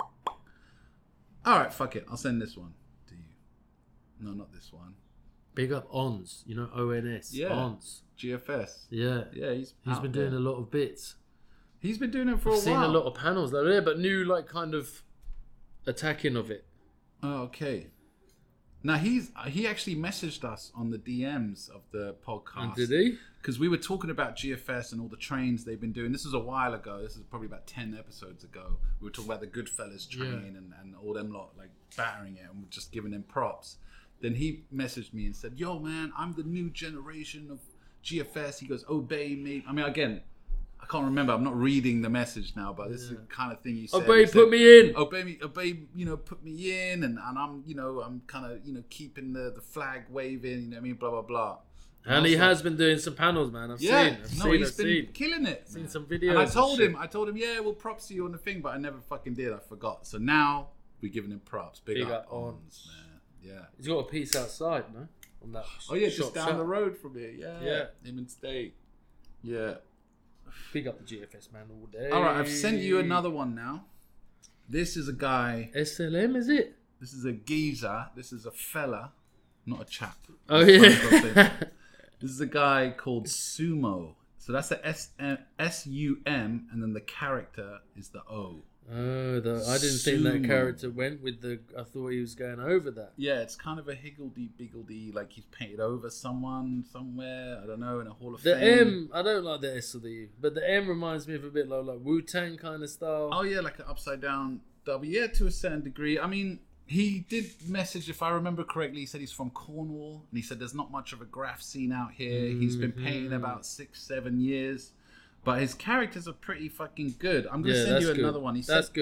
Speaker 3: all right, fuck it. I'll send this one to you. No, not this one.
Speaker 1: Big up Ons, you know, O N S.
Speaker 3: Yeah.
Speaker 1: Ons.
Speaker 3: G F S.
Speaker 1: Yeah.
Speaker 3: Yeah, he's
Speaker 1: He's
Speaker 3: out
Speaker 1: been doing
Speaker 3: there.
Speaker 1: a lot of bits.
Speaker 3: He's been doing it for
Speaker 1: I've
Speaker 3: a
Speaker 1: seen
Speaker 3: while.
Speaker 1: a lot of panels though, yeah, but new, like, kind of attacking of it.
Speaker 3: Oh, okay. Now he's he actually messaged us on the D Ms of the podcast.
Speaker 1: And did he?
Speaker 3: Because we were talking about G F S and all the trains they've been doing. This was a while ago. This is probably about ten episodes ago. We were talking about the Goodfellas train
Speaker 1: Yeah.
Speaker 3: and, and all them lot like battering it and we're just giving them props. Then he messaged me and said, "Yo, man, I'm the new generation of G F S." He goes, "Obey me." I mean, again, I can't remember. I'm not reading the message now, but this is the kind of thing you said.
Speaker 1: Obey,
Speaker 3: You
Speaker 1: put
Speaker 3: said,
Speaker 1: me in.
Speaker 3: Obey me, obey, you know, put me in, and, and I'm, you know, I'm kind of, you know, keeping the, the flag waving, you know what I mean, blah, blah, blah.
Speaker 1: And
Speaker 3: I
Speaker 1: he
Speaker 3: was like,
Speaker 1: has been doing some panels, man. I've
Speaker 3: yeah,
Speaker 1: seen. I've
Speaker 3: no,
Speaker 1: seen,
Speaker 3: he's
Speaker 1: I've
Speaker 3: been
Speaker 1: seen.
Speaker 3: killing it.
Speaker 1: Seen
Speaker 3: man.
Speaker 1: some videos
Speaker 3: And I
Speaker 1: and
Speaker 3: told
Speaker 1: shit.
Speaker 3: him, I told him, yeah, well, props to you on the thing, but I never fucking did. I forgot. So now we're giving him props. Big,
Speaker 1: Big
Speaker 3: up,
Speaker 1: up
Speaker 3: Ons,
Speaker 1: Ons.
Speaker 3: man. Yeah.
Speaker 1: He's got a piece outside, no? On that.
Speaker 3: Oh yeah,
Speaker 1: shop
Speaker 3: just down
Speaker 1: shop.
Speaker 3: the road from here. Yeah,
Speaker 1: Yeah.
Speaker 3: Him and State. Yeah.
Speaker 1: Big up the G F S man all day.
Speaker 3: All right, I've sent you another one now. This is a guy.
Speaker 1: S L M, is it?
Speaker 3: This is a geezer. This is a fella, not a chap.
Speaker 1: Oh
Speaker 3: That's funny
Speaker 1: yeah.
Speaker 3: about saying. This is a guy called Sumo. So that's the S S U M, and then the character is the O.
Speaker 1: Oh, the, I didn't think that
Speaker 3: Sumo.
Speaker 1: character went with the. I thought he was going over that.
Speaker 3: Yeah, it's kind of a higgledy-biggledy, like he's painted over someone somewhere, I don't know, in a Hall of
Speaker 1: The
Speaker 3: Fame.
Speaker 1: M, I don't like the S or the U, but the M reminds me of a bit like, like Wu Tang kind of style.
Speaker 3: Oh yeah, like an upside down W. Yeah, to a certain degree. I mean, he did message, if I remember correctly, he said he's from Cornwall, and he said there's not much of a graph scene out here. He's been painting
Speaker 1: Mhm.
Speaker 3: about six, seven years, but his characters are pretty fucking good. I'm gonna
Speaker 1: Yeah,
Speaker 3: send
Speaker 1: that's
Speaker 3: you
Speaker 1: good.
Speaker 3: another one. He
Speaker 1: That's
Speaker 3: said
Speaker 1: good.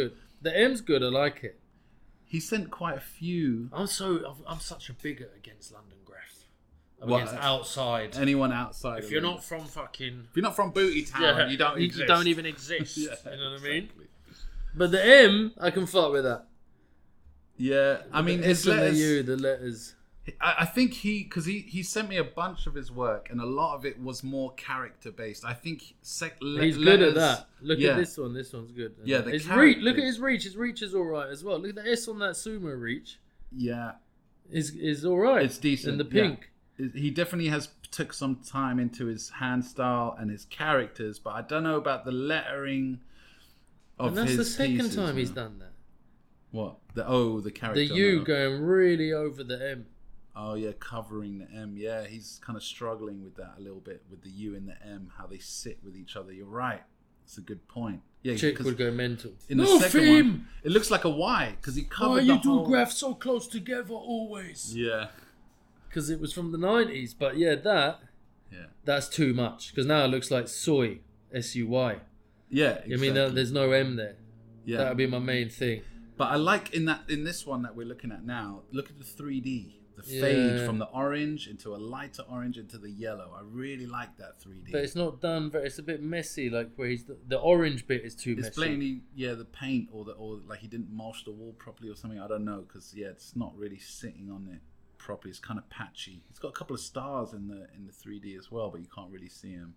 Speaker 1: The M's good. I like it.
Speaker 3: He sent quite a few.
Speaker 1: I'm so I'm, I'm such a bigot against London Graph. I'm
Speaker 3: What?
Speaker 1: against outside.
Speaker 3: Anyone outside.
Speaker 1: If
Speaker 3: of
Speaker 1: you're
Speaker 3: London.
Speaker 1: not from fucking
Speaker 3: if you're not from Booty Town,
Speaker 1: yeah,
Speaker 3: you don't
Speaker 1: you,
Speaker 3: exist.
Speaker 1: you don't even exist.
Speaker 3: Yeah,
Speaker 1: you know what I mean?
Speaker 3: exactly.
Speaker 1: But the M, I can fuck with that.
Speaker 3: Yeah, I mean,
Speaker 1: the
Speaker 3: his
Speaker 1: S and the
Speaker 3: letters.
Speaker 1: U, the letters.
Speaker 3: I, I think he, because he, he sent me a bunch of his work, and a lot of it was more character based. I think sec, le-
Speaker 1: He's
Speaker 3: letters,
Speaker 1: good at that. Look
Speaker 3: yeah.
Speaker 1: at this one. This one's good.
Speaker 3: Yeah, the
Speaker 1: his reach. Look at
Speaker 3: characters.
Speaker 1: his reach. His reach is all right as well. Look at the S on that sumo reach.
Speaker 3: Yeah,
Speaker 1: Is is all right.
Speaker 3: it's decent.
Speaker 1: And the
Speaker 3: yeah.
Speaker 1: pink.
Speaker 3: It- He definitely has took some time into his hand style and his characters, but I don't know about the lettering of
Speaker 1: And that's
Speaker 3: his
Speaker 1: the second
Speaker 3: pieces,
Speaker 1: time he's
Speaker 3: man.
Speaker 1: done that.
Speaker 3: What? The oh, the character.
Speaker 1: The
Speaker 3: on
Speaker 1: U
Speaker 3: the-
Speaker 1: going really over the M.
Speaker 3: Oh yeah, covering the M. Yeah, he's kind of struggling with that a little bit with the U and the M, how they sit with each other. You're right. It's a good point. Yeah,
Speaker 1: Chick
Speaker 3: 'cause
Speaker 1: would go mental.
Speaker 3: in the
Speaker 1: No
Speaker 3: second
Speaker 1: film.
Speaker 3: one, it looks like a Y because he covered
Speaker 1: Why
Speaker 3: the
Speaker 1: you
Speaker 3: whole.
Speaker 1: do graphs so close together always?
Speaker 3: Yeah,
Speaker 1: Because it was from the nineties. But yeah, that
Speaker 3: yeah,
Speaker 1: that's too much. Because now it looks like soy, S U Y.
Speaker 3: yeah. Exactly.
Speaker 1: I mean, uh, there's no M there.
Speaker 3: yeah.
Speaker 1: That would be my main thing.
Speaker 3: But I like in that in this one that we're looking at now. Look at the three D, the
Speaker 1: Yeah.
Speaker 3: fade from the orange into a lighter orange into the yellow. I really like that three D.
Speaker 1: But it's not done very. It's a bit messy. Like where he's the, the orange bit is too
Speaker 3: It's
Speaker 1: messy.
Speaker 3: plainly, yeah, the paint or the or like he didn't mulch the wall properly or something. I don't know because yeah, it's not really sitting on it properly. It's kind of patchy. It's got a couple of stars in the in the three D as well, but you can't really see them.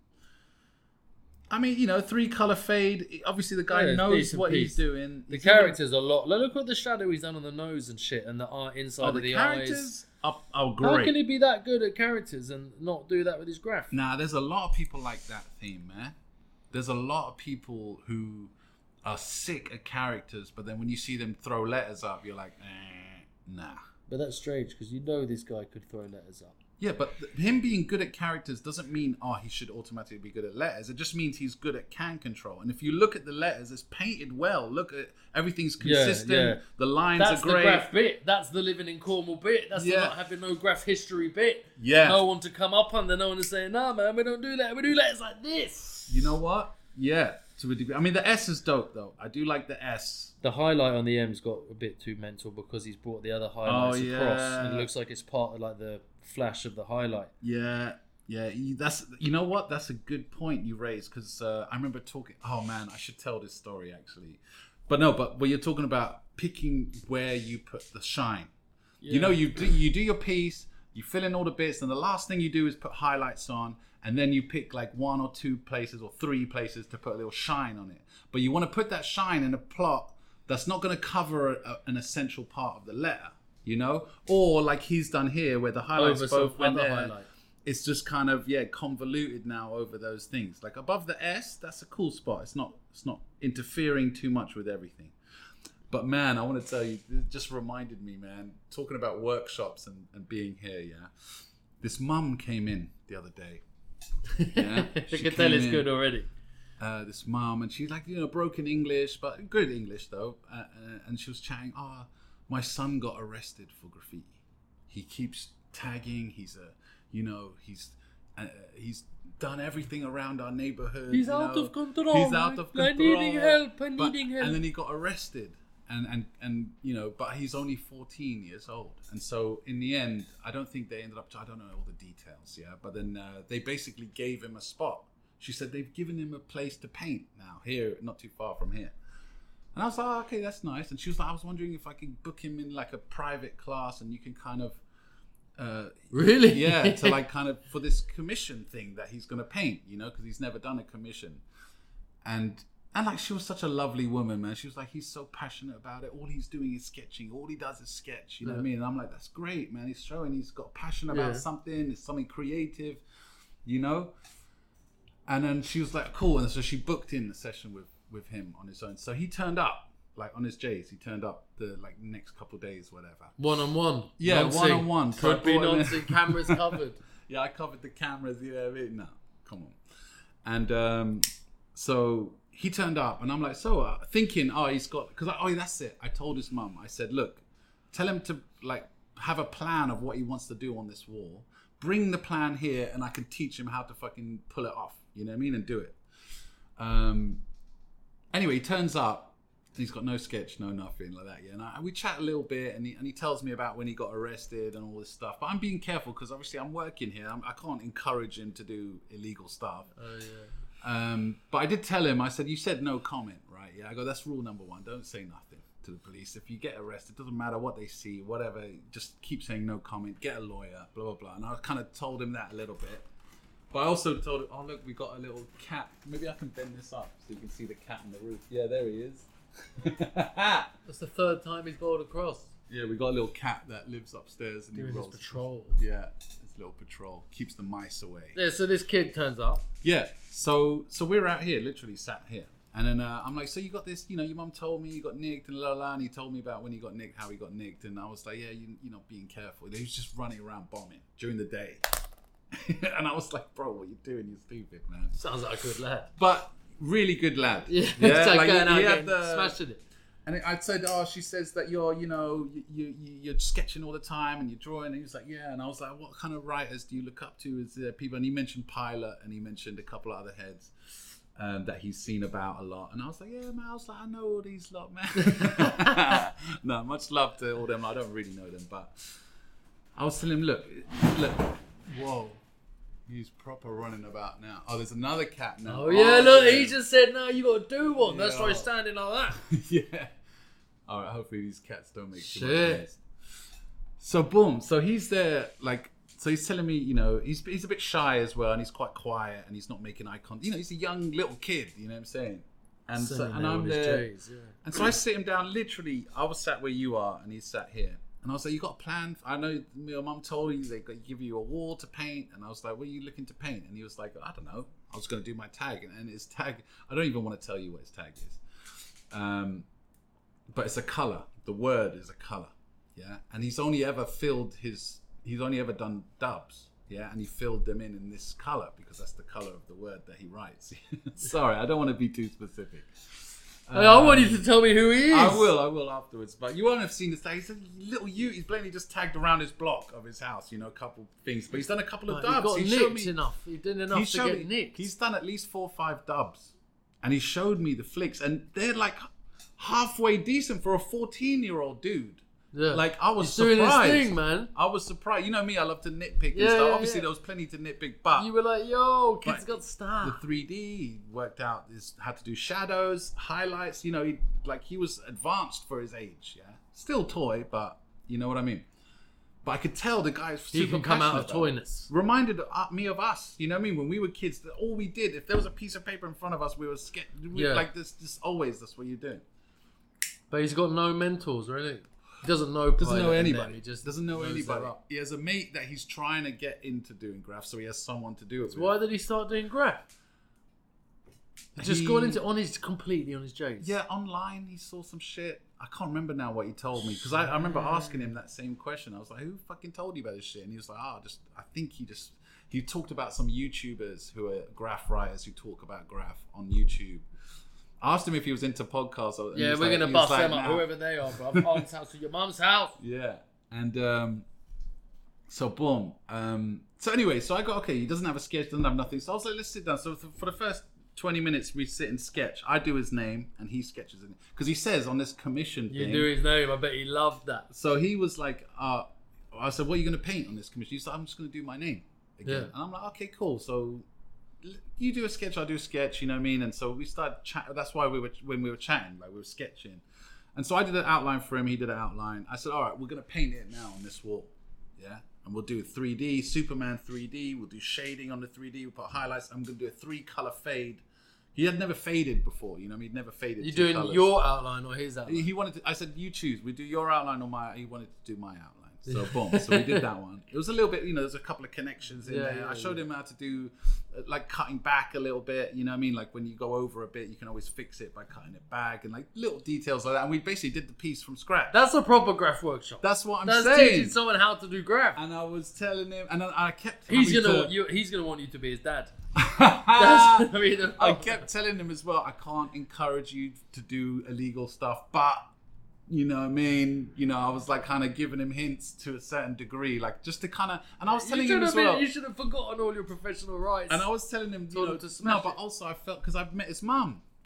Speaker 3: I mean, you know, three color fade. Obviously, the guy
Speaker 1: Yeah,
Speaker 3: knows
Speaker 1: decent
Speaker 3: what
Speaker 1: piece.
Speaker 3: he's doing.
Speaker 1: The
Speaker 3: He's even-
Speaker 1: characters a lot. Like, look at the shadow he's done on the nose and shit, and the art inside
Speaker 3: Oh,
Speaker 1: of
Speaker 3: the
Speaker 1: the
Speaker 3: characters
Speaker 1: eyes.
Speaker 3: are, are
Speaker 1: How
Speaker 3: great.
Speaker 1: can he be that good at characters and not do that with his graph?
Speaker 3: Nah, there's a lot of people like that theme, man. There's a lot of people who are sick at characters, but then when you see them throw letters up, you're like, eh, nah.
Speaker 1: But that's strange because you know this guy could throw letters up.
Speaker 3: Yeah, but th- him being good at characters doesn't mean, oh, he should automatically be good at letters. It just means he's good at can control. And if you look at the letters, it's painted well. Look at everything's
Speaker 1: Yeah,
Speaker 3: consistent.
Speaker 1: yeah.
Speaker 3: The lines
Speaker 1: That's
Speaker 3: are
Speaker 1: the
Speaker 3: great.
Speaker 1: graph bit. That's the living in Cornwall bit. That's
Speaker 3: Yeah.
Speaker 1: the not having no graph history bit.
Speaker 3: Yeah.
Speaker 1: No one to come up under. No one to say, nah, man, we don't do that. We do letters like this.
Speaker 3: You know what? Yeah, to a degree. I mean, the S is dope, though. I do like the S.
Speaker 1: The highlight on the M's got a bit too mental because he's brought the other highlights
Speaker 3: Oh,
Speaker 1: across.
Speaker 3: yeah.
Speaker 1: And it looks like it's part of like the flash of the highlight.
Speaker 3: Yeah, yeah. you- That's you know what? That's a good point you raised because uh, I remember talking. Oh man, I should tell this story actually. But no, but when you're talking about picking where you put the shine, you know, you do you do your piece, you fill in all the bits, and the last thing you do is put highlights on, and then you pick like one or two places or three places to put a little shine on it. But you want to put that shine in a plot that's not going to cover a, an essential part of the letter, you know, or like he's done here, where the highlights
Speaker 1: Over
Speaker 3: both
Speaker 1: some
Speaker 3: went
Speaker 1: other
Speaker 3: there.
Speaker 1: highlight.
Speaker 3: It's just kind of yeah convoluted now over those things. Like above the S, that's a cool spot. It's not it's not interfering too much with everything. But man, I want to tell you, it just reminded me, man, talking about workshops and, and being here, yeah. This mum came in the other day. Yeah,
Speaker 1: You
Speaker 3: she
Speaker 1: can tell
Speaker 3: came
Speaker 1: it's
Speaker 3: in.
Speaker 1: good already.
Speaker 3: Uh, this mum, and she's like, you know, broken English, but good English though. Uh, uh, and she was chatting, oh, my son got arrested for graffiti. He keeps tagging. He's a, you know, he's uh, he's done everything around our neighborhood.
Speaker 1: He's
Speaker 3: you
Speaker 1: out
Speaker 3: know.
Speaker 1: of control.
Speaker 3: He's out of control.
Speaker 1: I'm needing help. I'm
Speaker 3: But-
Speaker 1: needing help.
Speaker 3: And then he got arrested, and and and you know, but he's only fourteen years old, and so in the end, I don't think they ended up. I don't know all the details, yeah. But then uh, they basically gave him a spot. She said they've given him a place to paint now here, not too far from here. And I was like, oh, okay, that's nice. And she was like, I was wondering if I could book him in like a private class, and you can kind of. Uh,
Speaker 1: Really?
Speaker 3: yeah, to like kind of for this commission thing that he's gonna paint, you know, because he's never done a commission, and and like she was such a lovely woman, man. She was like, he's so passionate about it. All he's doing is sketching. All he does is sketch. You know what I mean? And I'm like, that's great, man. He's showing he's got passion about
Speaker 1: Yeah.
Speaker 3: something. It's something creative, you know. And then she was like, cool. And so she booked in the session with with him on his own. So he turned up like on his J's. He turned up the like next couple of days, whatever.
Speaker 1: One on one.
Speaker 3: Yeah,
Speaker 1: Nonce.
Speaker 3: one on one. So I
Speaker 1: Could be
Speaker 3: brought him in.
Speaker 1: nonce. Cameras covered.
Speaker 3: Yeah, I covered the cameras. You know what I mean? No, come on. And um, so he turned up, and I'm like, so uh, thinking, oh, he's got because oh, that's it. I told his mum. I said, look, tell him to like have a plan of what he wants to do on this wall. Bring the plan here, and I can teach him how to fucking pull it off. You know what I mean? And do it. Um. Anyway, he turns up, he's got no sketch, no nothing like that. Yeah, and I, we chat a little bit, and he, and he tells me about when he got arrested and all this stuff. But I'm being careful because obviously I'm working here. I'm, I can't encourage him to do illegal stuff.
Speaker 1: Oh yeah.
Speaker 3: Um, but I did tell him. I said, "You said no comment, right? Yeah." I go, "That's rule number one. Don't say nothing to the police. If you get arrested, it doesn't matter what they see, whatever. Just keep saying no comment. Get a lawyer. Blah blah blah." And I kind of told him that a little bit. But I also told him, "Oh look, we got a little cat. Maybe I can bend this up so you can see the cat on the roof. Yeah, there he is."
Speaker 1: That's the third time he's bowled across.
Speaker 3: Yeah, we got a little cat that lives upstairs and
Speaker 1: Doing
Speaker 3: he
Speaker 1: his
Speaker 3: rolls.
Speaker 1: patrol.
Speaker 3: Yeah, his little patrol keeps the mice away.
Speaker 1: Yeah, so this kid turns up.
Speaker 3: Yeah, so so we're out here, literally sat here, and then uh, I'm like, "So you got this? You know, your mum told me you got nicked, and la la." And he told me about when he got nicked, how he got nicked, and I was like, "Yeah, you, you're not being careful." He was just running around bombing during the day, and I was like, "Bro, what you doing? You're stupid, man."
Speaker 1: Sounds like a good lad.
Speaker 3: But really good lad.
Speaker 1: Yeah, it's like,
Speaker 3: like,
Speaker 1: going
Speaker 3: he-
Speaker 1: out
Speaker 3: he had
Speaker 1: getting
Speaker 3: the-
Speaker 1: smashing it.
Speaker 3: And I said, "Oh, she says that you're, you know, you, you you're sketching all the time and you're drawing." And he was like, "Yeah." And I was like, "What kind of writers do you look up to?" Is there people? And he mentioned Pilot, and he mentioned a couple of other heads um, that he's seen about a lot. And I was like, "Yeah, man." I was like, "I know all these lot, man." No, much love to all them. I don't really know them, but I was telling him, "Look, look, whoa." He's proper running about now. Oh, there's another cat now.
Speaker 1: Oh yeah, look,
Speaker 3: yeah.
Speaker 1: he just said, "No, you got to do one." That's
Speaker 3: Yeah.
Speaker 1: why he's standing like that.
Speaker 3: Yeah. All right. Hopefully these cats don't make too much
Speaker 1: Shit.
Speaker 3: noise. So boom. So he's there, like. So he's telling me, you know, he's he's a bit shy as well, and he's quite quiet, and he's not making eye contact. You know, he's a young little kid. You know what I'm saying? And so,
Speaker 1: Sitting
Speaker 3: and
Speaker 1: there
Speaker 3: I'm
Speaker 1: on his
Speaker 3: there,
Speaker 1: J's, yeah.
Speaker 3: and so I sit him down. Literally, I was sat where you are, and he's sat here. And I was like, "You got a plan? I know your mum told you they give you a wall to paint." And I was like, "What are you looking to paint?" And he was like, "I don't know. I was going to do my tag." And his tag, I don't even want to tell you what his tag is. Um, but it's a color. The word is a color. Yeah. And he's only ever filled his, he's only ever done dubs. Yeah. And he filled them in in this color because that's the color of the word that he writes. Sorry, I don't want to be too specific.
Speaker 1: Hey, I want you to tell me who he is.
Speaker 3: I will, I will afterwards. But you won't have seen this tag. He's a little you. He's blatantly just tagged around his block of his house, you know, a couple things. But he's done a couple of
Speaker 1: Like,
Speaker 3: dubs.
Speaker 1: he got
Speaker 3: showed
Speaker 1: nicked
Speaker 3: me,
Speaker 1: enough. He did enough
Speaker 3: he
Speaker 1: to
Speaker 3: showed
Speaker 1: get
Speaker 3: me,
Speaker 1: nicked.
Speaker 3: He's done at least four or five dubs. And he showed me the flicks. And they're like halfway decent for a fourteen-year-old dude.
Speaker 1: yeah.
Speaker 3: Like, I was
Speaker 1: He's
Speaker 3: surprised.
Speaker 1: doing his thing, man.
Speaker 3: I was surprised. You know me, I love to nitpick and
Speaker 1: Yeah,
Speaker 3: stuff.
Speaker 1: yeah,
Speaker 3: Obviously,
Speaker 1: yeah.
Speaker 3: there was plenty to nitpick, but...
Speaker 1: You were like, "Yo, kids
Speaker 3: But
Speaker 1: got style."
Speaker 3: the three D he worked out this had to do shadows, highlights, you know, he like he was advanced for his age, yeah. Still toy, but you know what I mean. But I could tell the guy's
Speaker 1: He
Speaker 3: super
Speaker 1: can come out of
Speaker 3: passionate about it.
Speaker 1: toyness.
Speaker 3: Reminded uh, me of us, you know what I mean? When we were kids, that all we did, if there was a piece of paper in front of us, we were scared. We,
Speaker 1: Yeah.
Speaker 3: Like this, this always that's what you're doing.
Speaker 1: But he's got no mentors or anything. He doesn't know.
Speaker 3: Doesn't
Speaker 1: Pilot
Speaker 3: know
Speaker 1: and
Speaker 3: anybody.
Speaker 1: them, He just
Speaker 3: doesn't know
Speaker 1: knows
Speaker 3: anybody.
Speaker 1: they're up.
Speaker 3: He has a mate that he's trying to get into doing graphs, so he has someone to do it.
Speaker 1: So
Speaker 3: with.
Speaker 1: why did he start doing graph? He just
Speaker 3: He-
Speaker 1: got into on his completely on his J's.
Speaker 3: Yeah, online he saw some shit. I can't remember now what he told me because I, I remember asking him that same question. I was like, "Who fucking told you about this shit?" And he was like, "Oh, just I think he just he talked about some YouTubers who are graph writers who talk about graph on YouTube." I asked him if he was into podcasts. and he
Speaker 1: Yeah,
Speaker 3: was
Speaker 1: we're
Speaker 3: like-
Speaker 1: gonna
Speaker 3: he was
Speaker 1: bust
Speaker 3: like,
Speaker 1: them up,
Speaker 3: "Nah."
Speaker 1: whoever they are, bro. Aunt's house to your mum's house.
Speaker 3: Yeah, and um, so boom. Um, so anyway, so I got okay. He doesn't have a sketch, doesn't have nothing. So I was like, let's sit down. So for the first twenty minutes, we sit and sketch. I do his name, and he sketches it because he says on this commission
Speaker 1: You
Speaker 3: thing.
Speaker 1: do his name. I bet he loved that.
Speaker 3: So he was like, uh, I said, "What are you going to paint on this commission?" He said, "I'm just going to do my name again."
Speaker 1: Yeah.
Speaker 3: And I'm like, "Okay, cool." So l- you do a sketch, I do a sketch. You know what I mean? And so we started chat. That's why we were when we were chatting, like we were sketching. And so I did an outline for him. He did an outline. I said, "All right, we're going to paint it now on this wall, yeah." And we'll do three D, Superman three D. We'll do shading on the three D. We'll put highlights. I'm going to do a three color fade. He had never faded before, you know. He'd never faded.
Speaker 1: You
Speaker 3: two
Speaker 1: doing
Speaker 3: colours.
Speaker 1: your outline or his outline?
Speaker 3: He wanted to, I said, "You choose. We do your outline or my." He wanted to do my outline. So boom. So we did that one. It was a little bit, you know, there's a couple of connections in
Speaker 1: Yeah,
Speaker 3: there.
Speaker 1: yeah,
Speaker 3: I showed
Speaker 1: yeah.
Speaker 3: him how to do uh, like cutting back a little bit. You know what I mean? Like when you go over a bit, you can always fix it by cutting it back and like little details like that. And we basically did the piece from scratch.
Speaker 1: That's a proper graph workshop.
Speaker 3: That's what I'm
Speaker 1: That's
Speaker 3: saying.
Speaker 1: teaching someone how to do graph.
Speaker 3: And I was telling him, and I I kept.
Speaker 1: He's
Speaker 3: having
Speaker 1: gonna
Speaker 3: to-
Speaker 1: want you. He's gonna want you to be his dad.
Speaker 3: I
Speaker 1: That's, I mean, the-
Speaker 3: kept telling him as well, I can't encourage you to do illegal stuff, but you know what I mean? You know, I was like kind of giving him hints to a certain degree, like just to kind of, and I was
Speaker 1: You
Speaker 3: telling
Speaker 1: should
Speaker 3: him
Speaker 1: have
Speaker 3: as
Speaker 1: been-
Speaker 3: well.
Speaker 1: You should have forgotten all your professional rights.
Speaker 3: And I was telling him, you
Speaker 1: Told
Speaker 3: know,
Speaker 1: him to smash
Speaker 3: no, but
Speaker 1: it.
Speaker 3: also I felt, because I've met his mum.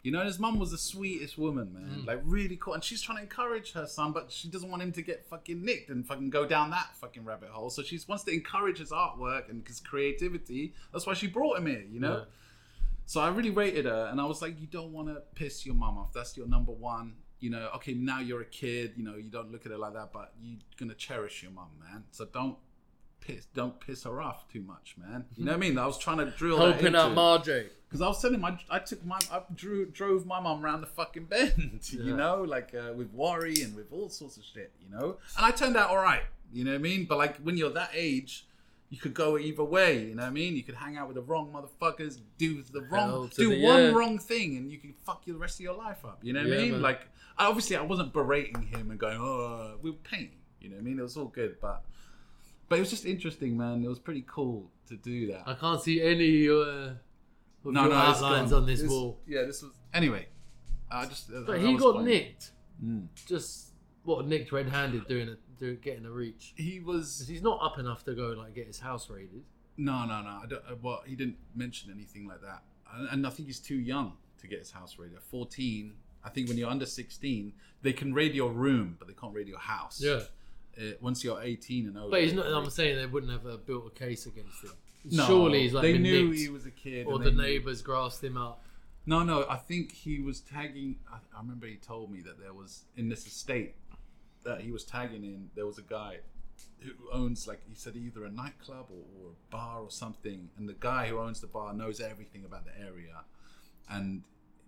Speaker 3: You know, his mum was the sweetest woman, man.
Speaker 1: Mm.
Speaker 3: Like, really cool. And she's trying to encourage her son, but she doesn't want him to get fucking nicked and fucking go down that fucking rabbit hole. So she wants to encourage his artwork and his creativity. That's why she brought him here, you know?
Speaker 1: Yeah.
Speaker 3: So I really rated her. And I was like, you don't want to piss your mum off. That's your number one. You know, okay, now you're a kid. You know, you don't look at her like that, but you're going to cherish your mum, man. So don't piss don't piss her off too much, man. You know what I mean? I was trying to drill that
Speaker 1: Helping
Speaker 3: into
Speaker 1: out Marjay.
Speaker 3: because I was telling him, I, I took my, I drew, drove my mum around the fucking bend, you
Speaker 1: Yeah.
Speaker 3: know, like uh, with worry and with all sorts of shit, you know. And I turned out all right, you know what I mean. But like when you're that age, you could go either way, you know what I mean. You could hang out with the wrong motherfuckers, do the wrong,
Speaker 1: Hell to
Speaker 3: do
Speaker 1: the-
Speaker 3: one
Speaker 1: yeah.
Speaker 3: wrong thing, and you can fuck the rest of your life up. You know what
Speaker 1: Yeah,
Speaker 3: I mean?
Speaker 1: man.
Speaker 3: Like I, obviously, I wasn't berating him and going, oh, we were painting, you know what I mean. It was all good, but but it was just interesting, man. It was pretty cool to do that.
Speaker 1: I can't see any uh, of
Speaker 3: No,
Speaker 1: your
Speaker 3: no, it's
Speaker 1: outlines
Speaker 3: gone.
Speaker 1: on this
Speaker 3: This-
Speaker 1: wall.
Speaker 3: Yeah, this was anyway. I just. uh,
Speaker 1: But
Speaker 3: that
Speaker 1: he
Speaker 3: was
Speaker 1: got
Speaker 3: quite-
Speaker 1: nicked.
Speaker 3: Mm.
Speaker 1: Just what nicked red-handed doing a doing getting a reach.
Speaker 3: He
Speaker 1: 'Cause
Speaker 3: was
Speaker 1: he's not up enough to go like get his house raided.
Speaker 3: no, no, no. I don't. uh, Well, he didn't mention anything like that, and, and I think he's too young to get his house raided. Fourteen. I think when you're under sixteen, they can raid your room, but they can't raid your house.
Speaker 1: Yeah.
Speaker 3: Uh, once you're eighteen and over.
Speaker 1: But he's
Speaker 3: they
Speaker 1: not.
Speaker 3: can
Speaker 1: I'm
Speaker 3: raid-
Speaker 1: saying they wouldn't have uh, built a case against him.
Speaker 3: No,
Speaker 1: Surely he's like
Speaker 3: they
Speaker 1: been
Speaker 3: knew
Speaker 1: nicked,
Speaker 3: he was a kid,
Speaker 1: or
Speaker 3: and
Speaker 1: the
Speaker 3: they knew-
Speaker 1: neighbours grassed him up.
Speaker 3: No, no. I think he was tagging. I, I remember he told me that there was in this estate that he was tagging in. There was a guy who owns, like he said, either a nightclub or, or a bar or something. And the guy who owns the bar knows everything about the area, and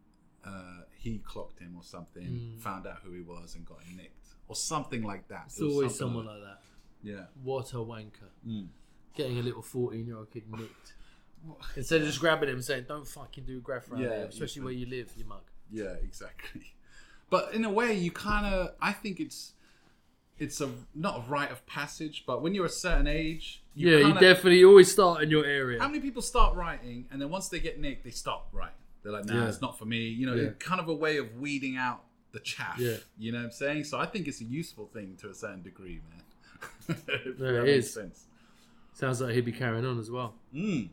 Speaker 3: uh, he clocked him or something,
Speaker 1: Mm.
Speaker 3: found out who he was, and got him nicked or something like that.
Speaker 1: It's
Speaker 3: It was
Speaker 1: always
Speaker 3: something
Speaker 1: someone like that.
Speaker 3: Yeah.
Speaker 1: What a wanker.
Speaker 3: Mm.
Speaker 1: Getting a little fourteen-year-old kid nicked. Instead of just grabbing him and saying, don't fucking do graph around
Speaker 3: Yeah,
Speaker 1: here, especially
Speaker 3: you-
Speaker 1: where you live, you mug.
Speaker 3: Yeah, exactly. But in a way, you kind of, I think it's, it's a not a rite of passage, but when you're a certain age, you
Speaker 1: Yeah, you
Speaker 3: kinda-
Speaker 1: definitely always start in your area.
Speaker 3: How many people start writing and then once they get nicked, they stop writing? They're like, nah,
Speaker 1: Yeah.
Speaker 3: it's not for me. You know,
Speaker 1: Yeah.
Speaker 3: it's kind of a way of weeding out the chaff.
Speaker 1: Yeah.
Speaker 3: You know what I'm saying? So I think it's a useful thing to a certain degree, man. If
Speaker 1: Yeah,
Speaker 3: that
Speaker 1: it
Speaker 3: makes
Speaker 1: is.
Speaker 3: sense.
Speaker 1: Sounds like he'd be carrying on as well.
Speaker 3: Mm.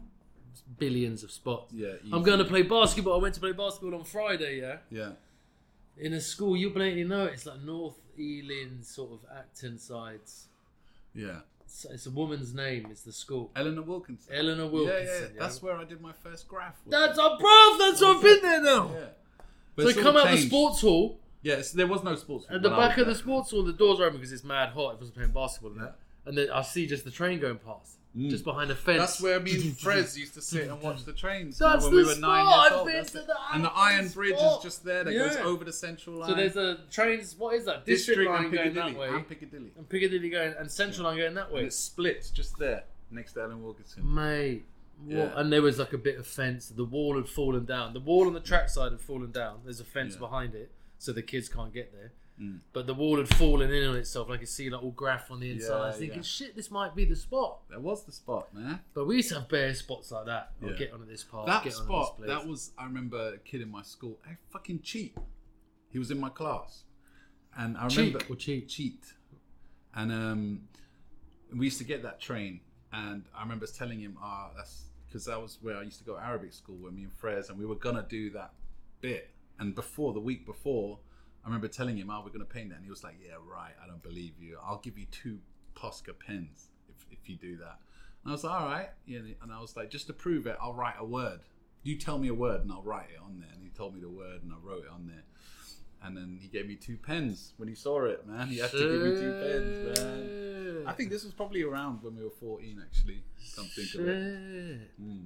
Speaker 1: Billions of spots.
Speaker 3: Yeah.
Speaker 1: I'm going to play basketball. I went to play basketball on Friday, yeah?
Speaker 3: Yeah.
Speaker 1: In a school, you blatantly know it. It's like North Ealing, sort of Acton sides.
Speaker 3: Yeah.
Speaker 1: It's, it's a woman's name, it's the school.
Speaker 3: Eleanor Wilkinson.
Speaker 1: Eleanor
Speaker 3: Yeah,
Speaker 1: Wilkinson.
Speaker 3: yeah.
Speaker 1: yeah.
Speaker 3: That's where I did my first graph. with
Speaker 1: That's
Speaker 3: her.
Speaker 1: our bruv! That's what I've been there now!
Speaker 3: Yeah. But
Speaker 1: So
Speaker 3: it's
Speaker 1: come
Speaker 3: all
Speaker 1: out the
Speaker 3: changed.
Speaker 1: sports hall.
Speaker 3: Yes, there was no sports.
Speaker 1: At the
Speaker 3: when I
Speaker 1: back
Speaker 3: was
Speaker 1: of the
Speaker 3: there.
Speaker 1: sports hall, the doors are open because it's mad hot. If I was playing basketball and
Speaker 3: Yeah.
Speaker 1: that. And then I see just the train going past.
Speaker 3: Mm.
Speaker 1: Just behind a fence.
Speaker 3: That's where me and Frez used to sit and watch the trains.
Speaker 1: That's
Speaker 3: when we
Speaker 1: the
Speaker 3: were nine
Speaker 1: spot.
Speaker 3: years
Speaker 1: I've
Speaker 3: old.
Speaker 1: been
Speaker 3: That's
Speaker 1: to
Speaker 3: it.
Speaker 1: the
Speaker 3: and the
Speaker 1: Iron
Speaker 3: Iron Bridge
Speaker 1: spot.
Speaker 3: is just there that
Speaker 1: Yeah.
Speaker 3: goes over the central line.
Speaker 1: So there's a trains, what is that? District,
Speaker 3: District
Speaker 1: line
Speaker 3: and
Speaker 1: going
Speaker 3: Piccadilly.
Speaker 1: that way.
Speaker 3: And Piccadilly.
Speaker 1: And Piccadilly going, and Central line going that
Speaker 3: And
Speaker 1: way.
Speaker 3: it splits just there next to Ellen Wilkinson.
Speaker 1: Mate. What?
Speaker 3: Yeah.
Speaker 1: And there was like a bit of fence. The wall had fallen down. The wall on the track side had fallen down. There's a fence
Speaker 3: Yeah.
Speaker 1: behind it, so the kids can't get there.
Speaker 3: Mm.
Speaker 1: But the wall had fallen in on itself. Like you see like all graph on the inside. I was
Speaker 3: Yeah,
Speaker 1: thinking,
Speaker 3: yeah.
Speaker 1: shit, this might be the spot.
Speaker 3: That was the spot, man.
Speaker 1: But we used to have bare spots like that. Or
Speaker 3: Yeah.
Speaker 1: get onto this park.
Speaker 3: That
Speaker 1: get onto
Speaker 3: spot,
Speaker 1: this place.
Speaker 3: that was, I remember a kid in my school, I fucking cheat. He was in my class. And I
Speaker 1: Cheek
Speaker 3: remember.
Speaker 1: or cheat?
Speaker 3: Cheat. And um, we used to get that train. And I remember telling him, ah, that's because that was where I used to go to Arabic school with me and Frez. And we were going to do that bit. And before, the week before, I remember telling him, oh, we're going to paint that. And he was like, yeah, right. I don't believe you. I'll give you two Posca pens if, if you do that. And I was like, all right. Yeah, and I was like, just to prove it, I'll write a word. You tell me a word and I'll write it on there. And he told me the word and I wrote it on there. And then he gave me two pens when he saw it, man. He had to give me two pens, man. I think this was probably around when we were fourteen, actually. Come think of it.
Speaker 1: Shit.
Speaker 3: Mm.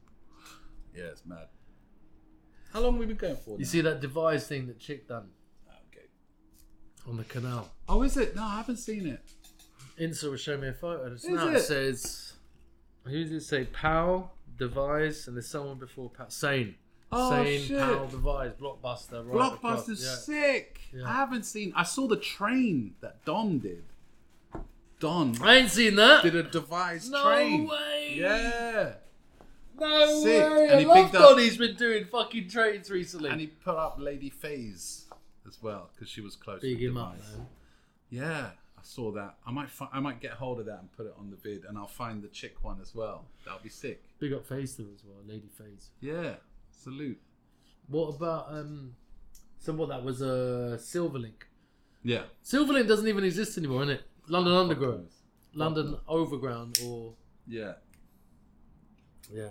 Speaker 3: Yeah, it's mad. How long have we been going for now?
Speaker 1: You see that device thing that Chick done
Speaker 3: Okay.
Speaker 1: on the canal?
Speaker 3: Oh, is it? No, I haven't seen it.
Speaker 1: Insta was showing me a photo. Just
Speaker 3: Is
Speaker 1: now
Speaker 3: it?
Speaker 1: it says, who does it say? Powell, Devise, and there's someone before Powell. Sane.
Speaker 3: Oh,
Speaker 1: Sane,
Speaker 3: shit.
Speaker 1: Powell, Devise, Blockbuster. Right across.
Speaker 3: Blockbuster's
Speaker 1: Yeah.
Speaker 3: sick.
Speaker 1: Yeah.
Speaker 3: I haven't seen. I saw the train that Don did. Don
Speaker 1: I ain't seen that.
Speaker 3: did a devised
Speaker 1: No
Speaker 3: train.
Speaker 1: way.
Speaker 3: Yeah.
Speaker 1: No
Speaker 3: Sick.
Speaker 1: way.
Speaker 3: And
Speaker 1: I
Speaker 3: he
Speaker 1: love
Speaker 3: picked up-
Speaker 1: Donnie's been doing fucking trains recently.
Speaker 3: And he put up Lady Faze as well because she was close.
Speaker 1: Big
Speaker 3: with
Speaker 1: him up,
Speaker 3: Device.
Speaker 1: man.
Speaker 3: Yeah, I saw that. I might fi- I might get hold of that and put it on the vid, and I'll find the chick one as well. That'll be sick.
Speaker 1: Big up Face though as well, Lady Face.
Speaker 3: Yeah, salute.
Speaker 1: What about um? So what? That was a uh, Silverlink.
Speaker 3: Yeah.
Speaker 1: Silverlink doesn't even exist anymore, innit? London Underground,
Speaker 3: knows?
Speaker 1: London
Speaker 3: knows?
Speaker 1: Overground, or
Speaker 3: Yeah.
Speaker 1: yeah,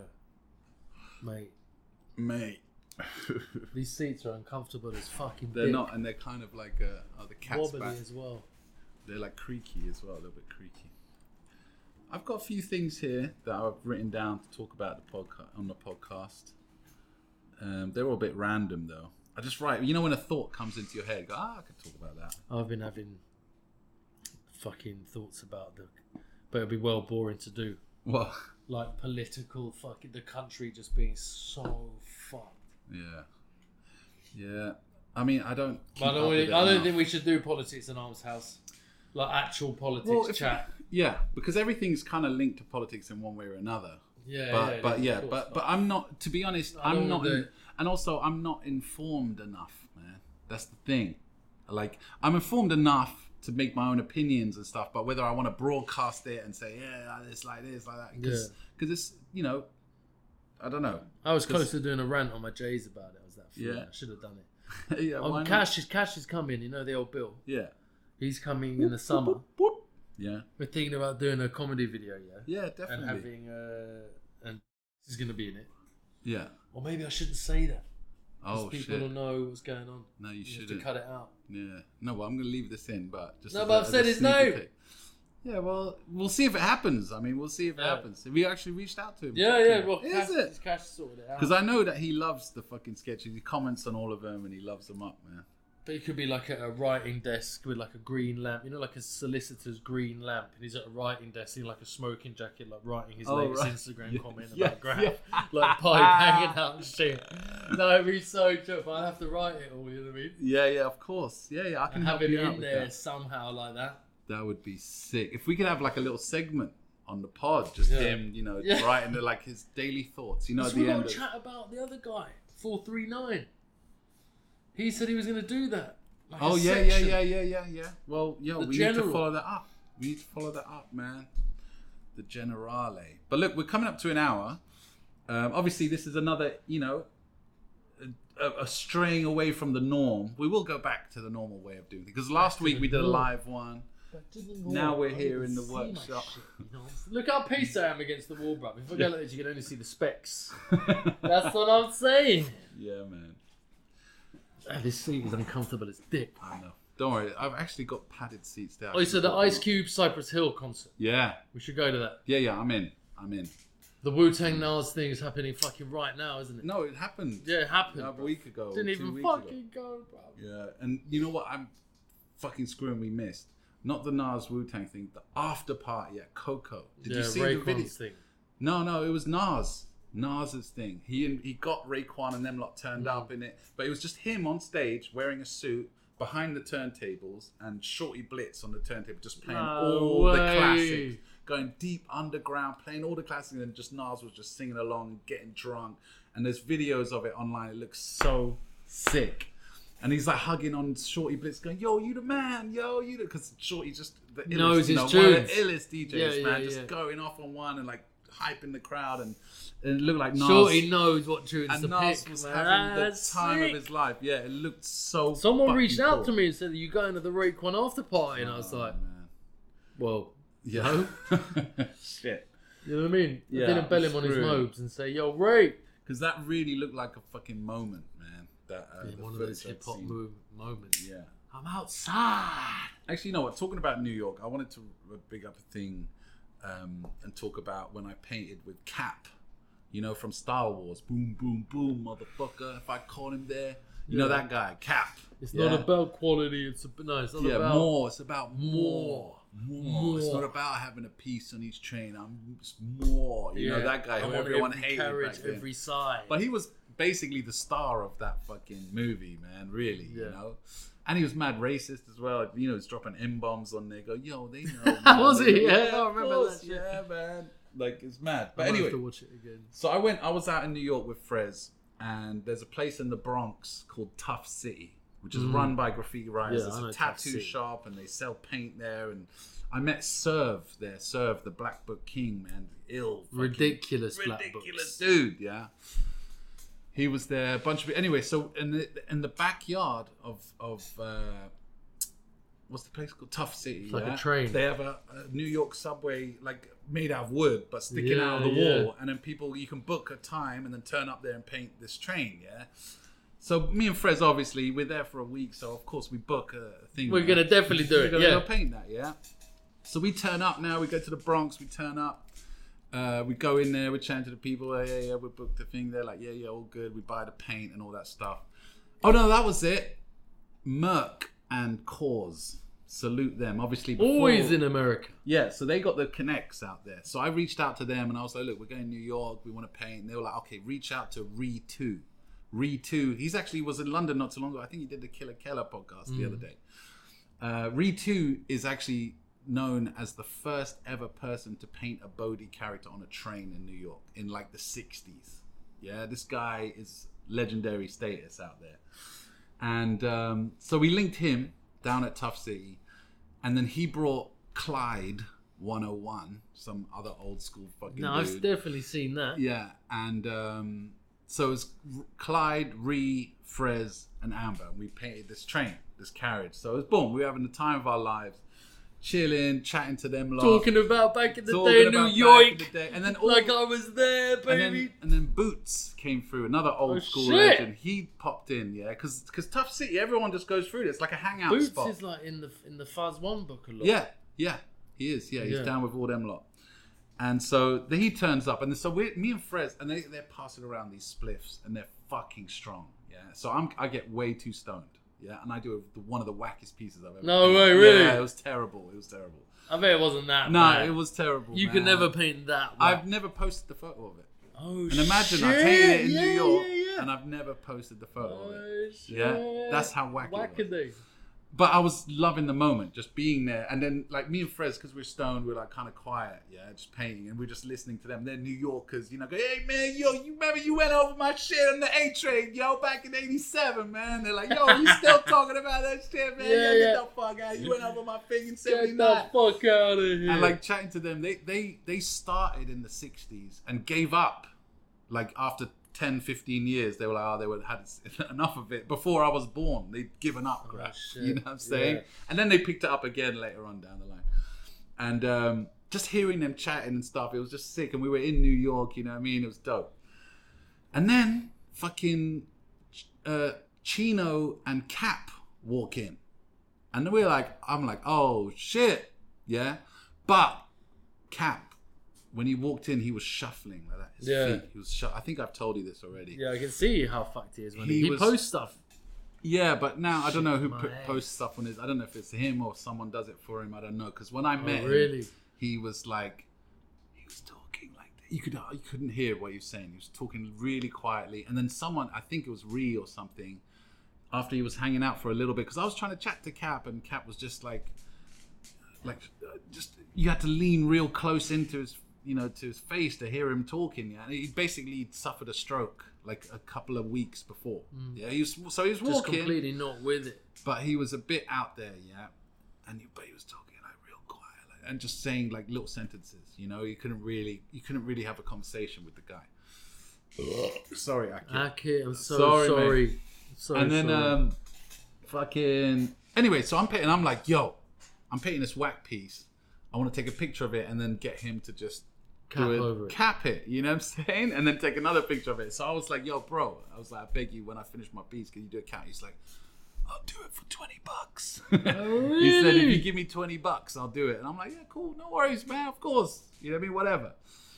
Speaker 1: mate.
Speaker 3: Mate.
Speaker 1: These seats are uncomfortable as fucking.
Speaker 3: They're
Speaker 1: dick.
Speaker 3: not, and they're kind of like uh, oh, the cat's
Speaker 1: wobbly
Speaker 3: back.
Speaker 1: as well.
Speaker 3: They're like creaky as well, a little bit creaky. I've got a few things here that I've written down to talk about the podcast on the podcast. Um, they're all a bit random though. I just write, you know, when a thought comes into your head, go, ah, I could talk about that.
Speaker 1: I've been having fucking thoughts about the, but it'd be well boring to do.
Speaker 3: Well,
Speaker 1: Like political fucking the country just being so fucked.
Speaker 3: yeah, yeah. I mean, I don't. keep
Speaker 1: But I
Speaker 3: up
Speaker 1: don't,
Speaker 3: with
Speaker 1: really-
Speaker 3: it
Speaker 1: I don't
Speaker 3: enough.
Speaker 1: think we should do politics in Arms House, like actual politics
Speaker 3: Well, if-
Speaker 1: chat.
Speaker 3: Yeah, because everything's kind of linked to politics in one way or another.
Speaker 1: Yeah,
Speaker 3: But
Speaker 1: yeah,
Speaker 3: but
Speaker 1: of
Speaker 3: yeah,
Speaker 1: course,
Speaker 3: but but I'm not. To be honest,
Speaker 1: I don't
Speaker 3: I'm not.
Speaker 1: wanna do
Speaker 3: In,
Speaker 1: it.
Speaker 3: and also, I'm not informed enough, man. That's the thing. Like, I'm informed enough to make my own opinions and stuff. But whether I want to broadcast it and say, yeah, it's like this, like that, because
Speaker 1: Yeah.
Speaker 3: it's, you know, I don't know.
Speaker 1: I was close to doing a rant on my J's about it. I was that fool.
Speaker 3: Yeah.
Speaker 1: I should have done it.
Speaker 3: yeah, why
Speaker 1: Oh,
Speaker 3: not?
Speaker 1: Cash is Cash is coming. You know the old Bill.
Speaker 3: Yeah.
Speaker 1: He's coming in the summer.
Speaker 3: Whoop. Yeah.
Speaker 1: We're thinking about doing a comedy video, yeah,
Speaker 3: Yeah,
Speaker 1: and
Speaker 3: definitely.
Speaker 1: having uh, and this is gonna be in it.
Speaker 3: Yeah.
Speaker 1: Or maybe I shouldn't say that. Because
Speaker 3: Oh
Speaker 1: people
Speaker 3: shit.
Speaker 1: don't know what's going on.
Speaker 3: No, you,
Speaker 1: You have to
Speaker 3: shouldn't.
Speaker 1: cut it out.
Speaker 3: Yeah. No, well, I'm going to leave this in, but just
Speaker 1: No,
Speaker 3: as
Speaker 1: but
Speaker 3: a-
Speaker 1: I've
Speaker 3: as
Speaker 1: said
Speaker 3: a
Speaker 1: his
Speaker 3: sneaky
Speaker 1: name.
Speaker 3: peek. Yeah, well, we'll see if it happens. I mean, we'll see if it
Speaker 1: Yeah.
Speaker 3: happens. Have you actually reached out to him?
Speaker 1: Yeah,
Speaker 3: Talked to
Speaker 1: yeah.
Speaker 3: him?
Speaker 1: Well,
Speaker 3: Is
Speaker 1: Cash,
Speaker 3: it?
Speaker 1: Cash sorted it out.
Speaker 3: Because I know that he loves the fucking sketches. He comments on all of them and he loves them up, man.
Speaker 1: But it could be like at a writing desk with like a green lamp, you know, like a solicitor's green lamp, and he's at a writing desk in like a smoking jacket, like writing his
Speaker 3: Oh,
Speaker 1: latest
Speaker 3: right.
Speaker 1: Instagram
Speaker 3: Yeah,
Speaker 1: comment
Speaker 3: yeah,
Speaker 1: about Graf,
Speaker 3: yeah.
Speaker 1: like pipe hanging out and shit. No, it'd be so tough. But I have to write it all. You know what I mean?
Speaker 3: Yeah, yeah, of course. Yeah, yeah, I can
Speaker 1: And
Speaker 3: help
Speaker 1: have it
Speaker 3: you out
Speaker 1: in
Speaker 3: with
Speaker 1: there
Speaker 3: that.
Speaker 1: somehow like that.
Speaker 3: That would be sick. If we could have like a little segment on the pod, just
Speaker 1: Yeah.
Speaker 3: him, you know,
Speaker 1: Yeah.
Speaker 3: writing the, like his daily thoughts, you know,
Speaker 1: So
Speaker 3: at
Speaker 1: we
Speaker 3: the
Speaker 1: got
Speaker 3: end.
Speaker 1: to
Speaker 3: Of,
Speaker 1: chat about the other guy, four three nine. He said he was going to do that. Like
Speaker 3: oh
Speaker 1: a
Speaker 3: yeah, yeah,
Speaker 1: section.
Speaker 3: yeah, yeah, yeah, yeah. Well, yo,
Speaker 1: The
Speaker 3: we need
Speaker 1: general.
Speaker 3: to follow that up. We need to follow that up, man. The generale. But look, we're coming up to an hour. Um, obviously, this is another, you know, a, a straying away from the norm. We will go back to the normal way of doing it because last
Speaker 1: to
Speaker 3: week
Speaker 1: the
Speaker 3: we did a
Speaker 1: norm.
Speaker 3: live one. Now we're here in the
Speaker 1: See my
Speaker 3: workshop.
Speaker 1: shit, you know? Look how pissed I am against the wall, bruv. If I go like this, you can only see the specs. That's what I'm saying.
Speaker 3: Yeah, man.
Speaker 1: Ah, this seat is uncomfortable as dick.
Speaker 3: I know. Don't worry, I've actually got padded seats there.
Speaker 1: Oh, so the Ice Cube Cypress Hill concert.
Speaker 3: Yeah,
Speaker 1: We should go to that.
Speaker 3: yeah, yeah. I'm in. I'm in.
Speaker 1: The Wu-Tang Nas thing is happening fucking right now, isn't it?
Speaker 3: No, it happened.
Speaker 1: Yeah, it happened.
Speaker 3: a
Speaker 1: bruv.
Speaker 3: week ago.
Speaker 1: Didn't
Speaker 3: two
Speaker 1: even
Speaker 3: weeks ago.
Speaker 1: fucking go, bro.
Speaker 3: Yeah, and you know what? I'm fucking screwing. We missed not the Nas Wu Tang thing, the after party at Coco. Did
Speaker 1: yeah,
Speaker 3: you see the video?
Speaker 1: Raekwon's thing.
Speaker 3: No, no, it was Nas. Nas's thing. He he got Raekwon and them lot turned
Speaker 1: Mm.
Speaker 3: up in it, but it was just him on stage wearing a suit behind the turntables and Shorty Blitz on the turntable, just playing
Speaker 1: No
Speaker 3: all the
Speaker 1: way.
Speaker 3: classics, going deep underground, playing all the classics, and just Nas was just singing along, getting drunk. And there's videos of it online. It looks so sick. And he's like hugging on Shorty Blitz, going, "Yo, you the man, yo, you the," because Shorty just the illest,
Speaker 1: Knows
Speaker 3: you
Speaker 1: his
Speaker 3: know, one of the
Speaker 1: tunes.
Speaker 3: illest D Js,
Speaker 1: Yeah,
Speaker 3: man,
Speaker 1: yeah,
Speaker 3: just
Speaker 1: yeah.
Speaker 3: going off on one and like hyping the crowd, and, and it looked like Nas.
Speaker 1: Shorty knows what tunes
Speaker 3: and
Speaker 1: to
Speaker 3: Nas
Speaker 1: pick,
Speaker 3: was
Speaker 1: man.
Speaker 3: having the
Speaker 1: That's
Speaker 3: time
Speaker 1: sick.
Speaker 3: of his life. Yeah, it looked so.
Speaker 1: Someone
Speaker 3: fucking
Speaker 1: reached out
Speaker 3: cool.
Speaker 1: to me and said, "Are you going to the Raekwon after party?" And I was
Speaker 3: Oh,
Speaker 1: like,
Speaker 3: man.
Speaker 1: "Well,
Speaker 3: Yeah. Shit.
Speaker 1: you know what I mean?"
Speaker 3: Yeah,
Speaker 1: I didn't bell him on his
Speaker 3: screwed.
Speaker 1: mobes and say, "Yo, Ray."
Speaker 3: Because that really looked like a fucking moment, man. That uh,
Speaker 1: Yeah,
Speaker 3: the
Speaker 1: one of
Speaker 3: footage
Speaker 1: those
Speaker 3: I'd
Speaker 1: hip hop
Speaker 3: seen.
Speaker 1: move moments.
Speaker 3: Yeah.
Speaker 1: I'm outside.
Speaker 3: Actually, you know what? Talking about New York, I wanted to big up a thing um, and talk about when I painted with Cap. You know, from Star Wars. Boom, boom, boom, motherfucker. If I caught him there. You know
Speaker 1: Yeah.
Speaker 3: that guy, Cap.
Speaker 1: It's
Speaker 3: Yeah.
Speaker 1: not about quality. It's a, no. It's not
Speaker 3: Yeah,
Speaker 1: about
Speaker 3: more. It's about
Speaker 1: more.
Speaker 3: more. More. It's
Speaker 1: More.
Speaker 3: not about having a piece on each train. I'm it's more. You know that guy
Speaker 1: I
Speaker 3: who
Speaker 1: want
Speaker 3: everyone
Speaker 1: every
Speaker 3: hated
Speaker 1: carriage,
Speaker 3: back then.
Speaker 1: every side.
Speaker 3: But he was basically the star of that fucking movie, man. Really, you
Speaker 1: Yeah.
Speaker 3: know. And he was mad racist as well. You know, he's dropping M bombs on there. Go, yo, they know. man.
Speaker 1: Was he? Yeah, I
Speaker 3: of
Speaker 1: remember
Speaker 3: course,
Speaker 1: that shit.
Speaker 3: Yeah, man. Like it's mad.
Speaker 1: I
Speaker 3: But
Speaker 1: might
Speaker 3: anyway,
Speaker 1: have to watch it again.
Speaker 3: so I went. I was out in New York with Frez, and there's a place in the Bronx called Tough City, which is run by graffiti writers.
Speaker 1: Yeah,
Speaker 3: it's
Speaker 1: I know
Speaker 3: a
Speaker 1: Tough
Speaker 3: tattoo
Speaker 1: City.
Speaker 3: shop, and they sell paint there. And I met Serve there. Serve, the Black Book King, man, ill, fucking
Speaker 1: Ridiculous black
Speaker 3: ridiculous
Speaker 1: books.
Speaker 3: dude. Yeah. He was there. A bunch of anyway. So in the in the backyard of of uh, what's the place called? Tough City.
Speaker 1: It's like
Speaker 3: yeah?
Speaker 1: a train.
Speaker 3: They have a, a New York subway like made out of wood, but sticking
Speaker 1: Yeah,
Speaker 3: out of the
Speaker 1: yeah.
Speaker 3: wall, and then people you can book a time and then turn up there and paint this train. Yeah. So me and Frez, obviously, we're there for a week, so of course we book a thing.
Speaker 1: We're gonna definitely do
Speaker 3: We're
Speaker 1: it.
Speaker 3: gonna
Speaker 1: Yeah.
Speaker 3: go paint that. Yeah. So we turn up now. We go to the Bronx. We turn up. Uh, we go in there, we're chatting to the people, yeah, yeah, yeah, we booked the thing. They're like, yeah, yeah, all good. We buy the paint and all that stuff. Oh, no, that was it. Merck and Cause. Salute them. Obviously, before,
Speaker 1: Always in America.
Speaker 3: yeah, so they got the connects out there. So I reached out to them and I was like, look, we're going to New York. We want to paint. And they were like, okay, reach out to Ree two. Ree two. He's actually was in London not too long ago. I think he did the Killer Keller podcast
Speaker 1: Mm.
Speaker 3: the other day. Uh, Ree two is actually known as the first ever person to paint a Bodhi character on a train in New York in like the sixties. Yeah, this guy is legendary status out there. And um, so we linked him down at Tough City, and then he brought Clyde one oh one, some other old school fucking
Speaker 1: No,
Speaker 3: dude.
Speaker 1: I've definitely seen that.
Speaker 3: Yeah, and um, so it was Clyde, Ree, Frez, and Amber. We painted this train, this carriage. So it was boom. We were having the time of our lives, chilling, chatting to them, lot,
Speaker 1: Talking about back in the
Speaker 3: talking
Speaker 1: day in
Speaker 3: about
Speaker 1: New
Speaker 3: back
Speaker 1: York.
Speaker 3: in the day. And then all,
Speaker 1: Like I was there,
Speaker 3: and then,
Speaker 1: baby.
Speaker 3: and then Boots came through, another old
Speaker 1: Oh,
Speaker 3: school
Speaker 1: shit.
Speaker 3: legend. He popped in, yeah, because because Tough City, everyone just goes through it. It's like a hangout
Speaker 1: Boots
Speaker 3: spot.
Speaker 1: is like in the in the Fuzz One book a lot.
Speaker 3: Yeah, yeah, he is. Yeah, he's
Speaker 1: Yeah.
Speaker 3: down with all them lot. And so the, he turns up, and so we, me and Frez, and they they're passing around these spliffs, and they're fucking strong. Yeah, so I'm I get way too stoned. Yeah, and I do a, one of the wackest pieces I've ever.
Speaker 1: No
Speaker 3: painted.
Speaker 1: way, really?
Speaker 3: Yeah, it was terrible. It was terrible.
Speaker 1: I bet it wasn't that
Speaker 3: No,
Speaker 1: bad.
Speaker 3: it was terrible.
Speaker 1: You
Speaker 3: man.
Speaker 1: could never paint that well.
Speaker 3: I've never posted the photo of it.
Speaker 1: Oh,
Speaker 3: And imagine
Speaker 1: shit.
Speaker 3: I painted it in
Speaker 1: yeah,
Speaker 3: New York,
Speaker 1: yeah, yeah.
Speaker 3: and I've never posted the photo of it.
Speaker 1: Oh, shit.
Speaker 3: Yeah, that's how wacky it was.
Speaker 1: Wackadoo.
Speaker 3: But I was loving the moment, just being there. And then, like, me and Frez, because we're stoned, we're, like, kind of quiet, yeah, just painting. And we're just listening to them. They're New Yorkers, you know, go, hey, man, yo, you remember you went over my shit on the A-Train, yo, back in eighty-seven, man. They're like, yo, you still talking about that shit, man?
Speaker 1: Yeah,
Speaker 3: yo,
Speaker 1: yeah.
Speaker 3: get the fuck out. You went over my thing in
Speaker 1: Get
Speaker 3: seventy-nine.
Speaker 1: the fuck out of here.
Speaker 3: And, like, chatting to them, they, they, they started in the sixties and gave up, like, after ten, fifteen years, they were like, oh, they were, had enough of it. Before I was born, they'd given up crap.
Speaker 1: shit.
Speaker 3: You know what I'm saying?
Speaker 1: Yeah.
Speaker 3: And then they picked it up again later on down the line. And um, just hearing them chatting and stuff, it was just sick. And we were in New York, you know what I mean? It was dope. And then fucking uh, Chino and Cap walk in. And then we're like, I'm like, oh, shit. Yeah? But Cap, when he walked in, he was shuffling like that. His
Speaker 1: Yeah.
Speaker 3: feet. He was. Shu- I think I've told you this already.
Speaker 1: Yeah, I can see how fucked he is when
Speaker 3: He
Speaker 1: he, he
Speaker 3: was-
Speaker 1: posts stuff.
Speaker 3: Yeah, but now I don't know who
Speaker 1: my
Speaker 3: put,
Speaker 1: ass.
Speaker 3: posts stuff on his. I don't know if it's him or someone does it for him. I don't know. Because when I met
Speaker 1: Oh,
Speaker 3: him,
Speaker 1: really?
Speaker 3: he was like, he was talking like that. You could you couldn't hear what he was saying. He was talking really quietly, and then someone, I think it was Ree or something, after he was hanging out for a little bit, because I was trying to chat to Cap, and Cap was just like, like, uh, just you had to lean real close into his, you know, to his face to hear him talking. Yeah, and he basically suffered a stroke like a couple of weeks before. Yeah, he was so he was
Speaker 1: Just
Speaker 3: walking,
Speaker 1: completely not with it.
Speaker 3: but he was a bit out there. Yeah, and he, but he was talking like real quiet, like, and just saying like little sentences. You know, you couldn't really, you couldn't really have a conversation with the guy. Sorry, Aki.
Speaker 1: Okay, I'm so
Speaker 3: Sorry,
Speaker 1: sorry.
Speaker 3: mate.
Speaker 1: So
Speaker 3: and then
Speaker 1: sorry.
Speaker 3: um, fucking anyway, so I'm painting. I'm like, yo, I'm painting this whack piece. I want to take a picture of it and then get him to just
Speaker 1: Cap
Speaker 3: do it,
Speaker 1: over it.
Speaker 3: cap it. You know what I'm saying? And then take another picture of it. So I was like, yo, bro. I was like, I beg you, when I finish my piece, can you do a cap? He's like, I'll do it for twenty bucks. He said, if
Speaker 1: really?
Speaker 3: you give me twenty bucks, I'll do it. And I'm like, yeah, cool, no worries, man. Of course. You know what I mean? Whatever.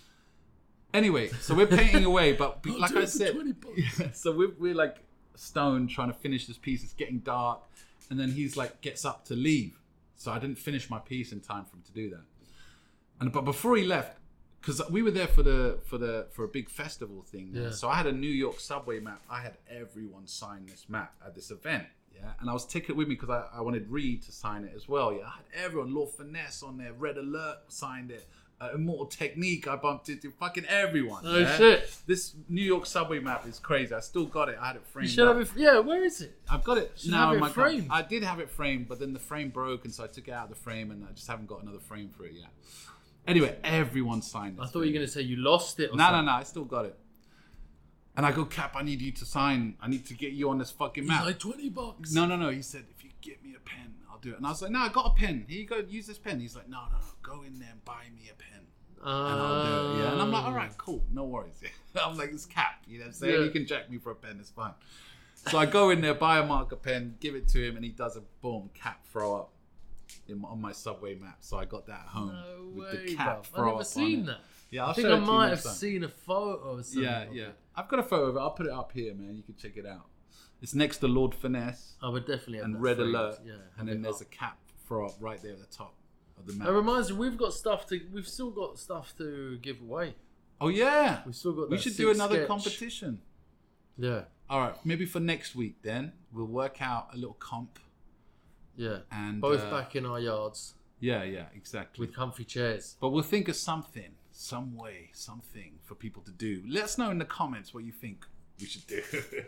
Speaker 3: Anyway, so we're painting away, but be- like
Speaker 1: do
Speaker 3: I
Speaker 1: it for
Speaker 3: said,
Speaker 1: twenty bucks.
Speaker 3: yeah, so we're, we're like stoned trying to finish this piece. It's getting dark, and then he's like gets up to leave. So I didn't finish my piece in time for him to do that. And but before he left, because we were there for the for the for a big festival thing.
Speaker 1: Yeah.
Speaker 3: So I had a New York subway map. I had everyone sign this map at this event. Yeah, and I was taking it with me because I, I wanted Reed to sign it as well. Yeah, I had everyone, Lord Finesse on there, Red Alert signed it, uh, Immortal Technique I bumped into, fucking everyone.
Speaker 1: Oh,
Speaker 3: yeah?
Speaker 1: shit.
Speaker 3: This New York subway map is crazy. I still got it. I had it
Speaker 1: You
Speaker 3: framed.
Speaker 1: should
Speaker 3: up.
Speaker 1: have it. Yeah, where is it?
Speaker 3: I've got it
Speaker 1: should
Speaker 3: now
Speaker 1: have
Speaker 3: in
Speaker 1: it
Speaker 3: my
Speaker 1: framed.
Speaker 3: I did have it framed, but then the frame broke, and so I took it out of the frame, and I just haven't got another frame for it yet. Anyway, everyone signed it.
Speaker 1: I thought you were going to say you lost it or
Speaker 3: No, no,
Speaker 1: something.
Speaker 3: no. I still got it. And I go, Cap, I need you to sign. I need to get you on this fucking
Speaker 1: He's
Speaker 3: map.
Speaker 1: like twenty bucks.
Speaker 3: No, no, no. He said, if you give me a pen, I'll do it. And I was like, no, I got a pen. Here you go, use this pen. He's like, no, no, no. Go in there and buy me a pen.
Speaker 1: Uh,
Speaker 3: And I'll do it. Yeah. And I'm like, all right, cool. No worries. I'm like, it's Cap. You know what I'm saying?
Speaker 1: Yeah.
Speaker 3: You can jack me for a pen. It's fine. So I go in there, buy a marker pen, give it to him, and he does a boom, Cap throw up in, on my Subway map. So I got that at home
Speaker 1: No
Speaker 3: with
Speaker 1: way,
Speaker 3: the Cap
Speaker 1: bruv.
Speaker 3: throw
Speaker 1: I've never
Speaker 3: up
Speaker 1: seen
Speaker 3: on
Speaker 1: that.
Speaker 3: it. Yeah, I'll
Speaker 1: I think
Speaker 3: show
Speaker 1: I
Speaker 3: it to you
Speaker 1: might
Speaker 3: next
Speaker 1: have
Speaker 3: time.
Speaker 1: seen a photo or something.
Speaker 3: Yeah,
Speaker 1: of
Speaker 3: yeah.
Speaker 1: it.
Speaker 3: I've got a photo of it. I'll put it up here, man. You can check it out. It's next to Lord Finesse
Speaker 1: I would definitely have
Speaker 3: and
Speaker 1: that
Speaker 3: Red
Speaker 1: framed.
Speaker 3: Alert.
Speaker 1: Yeah,
Speaker 3: And
Speaker 1: have
Speaker 3: then
Speaker 1: it
Speaker 3: there's
Speaker 1: up.
Speaker 3: a Cap throw up right there at the top of the
Speaker 1: It
Speaker 3: map.
Speaker 1: reminds me, we've got stuff to. We've still got stuff to give away.
Speaker 3: Oh, yeah.
Speaker 1: We've still got.
Speaker 3: We
Speaker 1: that
Speaker 3: should
Speaker 1: sick
Speaker 3: do another
Speaker 1: sketch.
Speaker 3: competition.
Speaker 1: Yeah,
Speaker 3: All right. Maybe for next week then. We'll work out a little comp.
Speaker 1: yeah.
Speaker 3: And
Speaker 1: Both
Speaker 3: uh,
Speaker 1: back in our yards
Speaker 3: Yeah, yeah, exactly.
Speaker 1: with comfy chairs.
Speaker 3: But we'll think of something, some way, something for people to do. Let us know in the comments what you think we should do.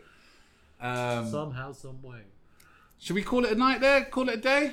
Speaker 3: um,
Speaker 1: Somehow, some way.
Speaker 3: should we call it a night there? Call it a day?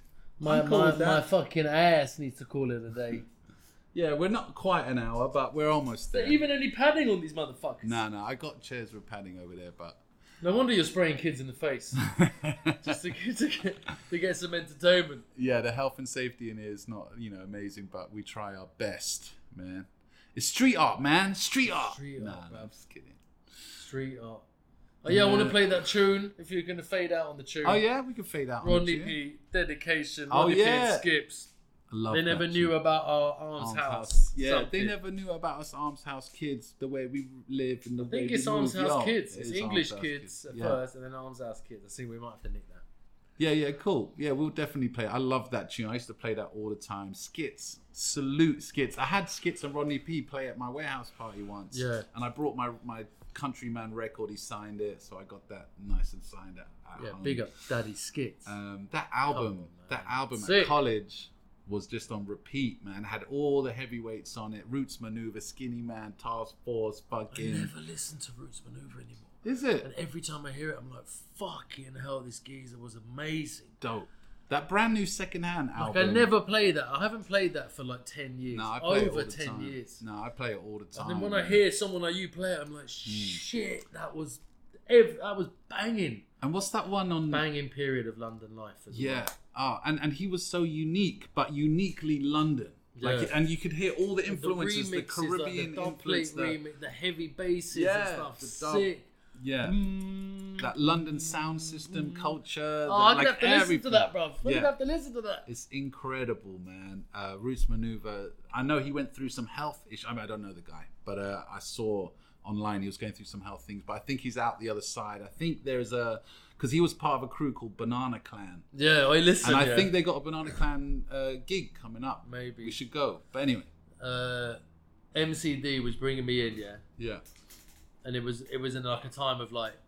Speaker 1: My
Speaker 3: I'm cool
Speaker 1: my,
Speaker 3: with that.
Speaker 1: my fucking ass needs to call it a day.
Speaker 3: Yeah, we're not quite an hour, but we're almost there.
Speaker 1: Even any padding on these motherfuckers?
Speaker 3: No, no, I got chairs with padding over there, but
Speaker 1: No wonder you're spraying kids in the face just to, to get to get some entertainment.
Speaker 3: yeah, the health and safety in here is not, you know, amazing, but we try our best, man. It's street art, man. Street art.
Speaker 1: Street
Speaker 3: nah,
Speaker 1: art,
Speaker 3: nah,
Speaker 1: bruv.
Speaker 3: I'm just kidding.
Speaker 1: Street art. Oh yeah, I want
Speaker 3: Yeah.
Speaker 1: to play that tune. If you're gonna fade out on the tune.
Speaker 3: Oh yeah, we can fade out. on the
Speaker 1: Rodney
Speaker 3: tune.
Speaker 1: P. Dedication.
Speaker 3: Oh,
Speaker 1: Rodney P.
Speaker 3: yeah.
Speaker 1: and Skips.
Speaker 3: I love
Speaker 1: They never
Speaker 3: that
Speaker 1: knew
Speaker 3: tune.
Speaker 1: about our Arms,
Speaker 3: Arms
Speaker 1: House.
Speaker 3: House. Yeah,
Speaker 1: something.
Speaker 3: they never knew about us Arms House kids, the way we live and the
Speaker 1: I
Speaker 3: way
Speaker 1: think
Speaker 3: we
Speaker 1: it's Arms
Speaker 3: move.
Speaker 1: House
Speaker 3: Yo,
Speaker 1: Kids.
Speaker 3: it
Speaker 1: It's
Speaker 3: is
Speaker 1: English
Speaker 3: Arms House
Speaker 1: kids at
Speaker 3: Yeah.
Speaker 1: first, and then Arms House Kids. I think we might have to nick that.
Speaker 3: Yeah, yeah, cool. Yeah, we'll definitely play. I love that tune. I used to play that all the time. Skits, salute skits. I had Skits and Rodney P play at my warehouse party once.
Speaker 1: Yeah.
Speaker 3: And I brought my my Countryman record. He signed it, so I got that nice and signed at, at
Speaker 1: Yeah,
Speaker 3: home.
Speaker 1: big up Daddy Skits.
Speaker 3: Um, that album,
Speaker 1: Come on, man.
Speaker 3: that album
Speaker 1: Sick.
Speaker 3: at college was just on repeat, man. Had all the heavyweights on it. Roots Maneuver, Skinny Man, Task Force,
Speaker 1: I
Speaker 3: fucking.
Speaker 1: never listen to Roots Maneuver anymore.
Speaker 3: Is it?
Speaker 1: And every time I hear it, I'm like, fucking hell, this geezer was amazing.
Speaker 3: Dope. That brand new secondhand
Speaker 1: Like,
Speaker 3: album.
Speaker 1: I never play that. I haven't played that for like ten years.
Speaker 3: No, I play it
Speaker 1: Over
Speaker 3: all the
Speaker 1: ten
Speaker 3: time.
Speaker 1: years.
Speaker 3: No, I play it all the time.
Speaker 1: And then when I
Speaker 3: man.
Speaker 1: hear someone like you play it, I'm like, shit, that was ev- that was banging.
Speaker 3: And what's that one on?
Speaker 1: Banging period of London life as
Speaker 3: Yeah.
Speaker 1: well.
Speaker 3: Oh, and, and he was so unique, but uniquely London. Like,
Speaker 1: Yeah.
Speaker 3: and you could hear all the influences, the,
Speaker 1: remixes,
Speaker 3: Caribbean
Speaker 1: like the dub plate
Speaker 3: influence. The,
Speaker 1: remix, the heavy basses
Speaker 3: Yeah,
Speaker 1: and stuff.
Speaker 3: the dub.
Speaker 1: Sick.
Speaker 3: yeah.
Speaker 1: Mm.
Speaker 3: That London sound system culture.
Speaker 1: Oh, I'd
Speaker 3: like
Speaker 1: have to listen
Speaker 3: everything.
Speaker 1: to that, bruv. I'd
Speaker 3: Yeah.
Speaker 1: have to listen to that.
Speaker 3: It's incredible, man. Uh, Roots Maneuver. I know he went through some health issues. I mean, I don't know the guy, but uh, I saw online he was going through some health things. But I think he's out the other side. I think there's a because he was part of a crew called Banana Clan,
Speaker 1: Yeah, I listen.
Speaker 3: and I
Speaker 1: yeah.
Speaker 3: think they got a Banana Clan uh, gig coming up.
Speaker 1: Maybe.
Speaker 3: We should go. But anyway,
Speaker 1: uh, M C D was bringing me in, yeah,
Speaker 3: yeah,
Speaker 1: and it was it was in like a time of like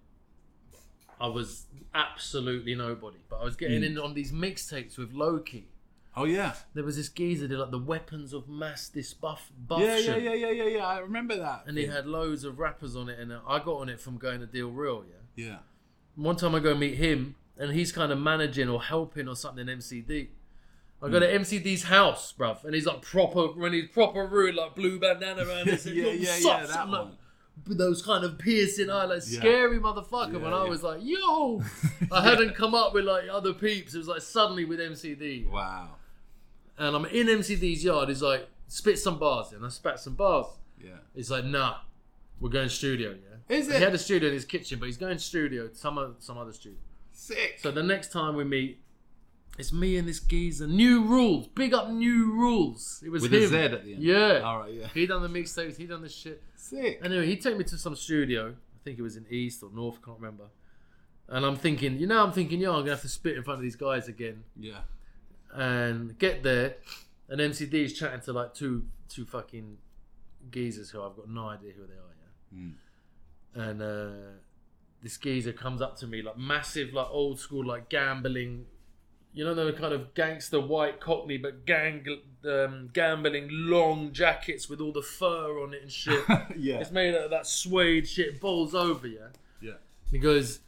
Speaker 1: I was absolutely nobody, but I was getting
Speaker 3: Mm.
Speaker 1: in on these mixtapes with Loki.
Speaker 3: oh yeah,
Speaker 1: There was this geezer did like the weapons of mass disbuff buff
Speaker 3: yeah, yeah,
Speaker 1: shit.
Speaker 3: yeah, yeah, yeah, yeah. I remember that.
Speaker 1: And he had loads of rappers on it, and I got on it from going to Deal Real, yeah.
Speaker 3: yeah,
Speaker 1: One time I go meet him, and he's kind of managing or helping or something in M C D. I
Speaker 3: Hmm.
Speaker 1: go to M C D's house, bruv, and he's like proper, when he's proper rude, like blue bandana around his head.
Speaker 3: Yeah,
Speaker 1: Yo,
Speaker 3: yeah,
Speaker 1: what's
Speaker 3: yeah,
Speaker 1: up,
Speaker 3: that
Speaker 1: son? Like,
Speaker 3: one.
Speaker 1: with those kind of piercing eyes, like
Speaker 3: Yeah.
Speaker 1: scary motherfucker.
Speaker 3: Yeah,
Speaker 1: When I
Speaker 3: yeah.
Speaker 1: was like, yo, I hadn't come up with like other peeps. It was like suddenly with M C D.
Speaker 3: wow,
Speaker 1: And I'm in M C D's yard. He's like, spit some bars. And I spat some bars.
Speaker 3: yeah.
Speaker 1: He's like, nah, we're going studio, yeah?
Speaker 3: Is
Speaker 1: He
Speaker 3: it
Speaker 1: had a studio in his kitchen, but he's going studio, some other, some other studio.
Speaker 3: sick?
Speaker 1: So the next time we meet, it's me and this geezer. New Rules. Big up New Rules. It was
Speaker 3: With
Speaker 1: him.
Speaker 3: a Z at the end.
Speaker 1: Yeah.
Speaker 3: All right, yeah.
Speaker 1: He done the mixtapes. He done this shit.
Speaker 3: Sick.
Speaker 1: Anyway, he took me to some studio. I think it was in East or North. I can't remember. And I'm thinking, you know, I'm thinking, yo, I'm going to have to spit in front of these guys again.
Speaker 3: Yeah.
Speaker 1: And get there. And M C D is chatting to like two two fucking geezers who I've got no idea who they are, yeah.
Speaker 3: Mm.
Speaker 1: And uh, this geezer comes up to me, like massive, like old school, like gambling, you know, the kind of gangster white cockney, but gang um, gambling long jackets with all the fur on it and shit.
Speaker 3: Yeah.
Speaker 1: It's made out of that suede shit, bowls over, yeah.
Speaker 3: Yeah.
Speaker 1: He goes,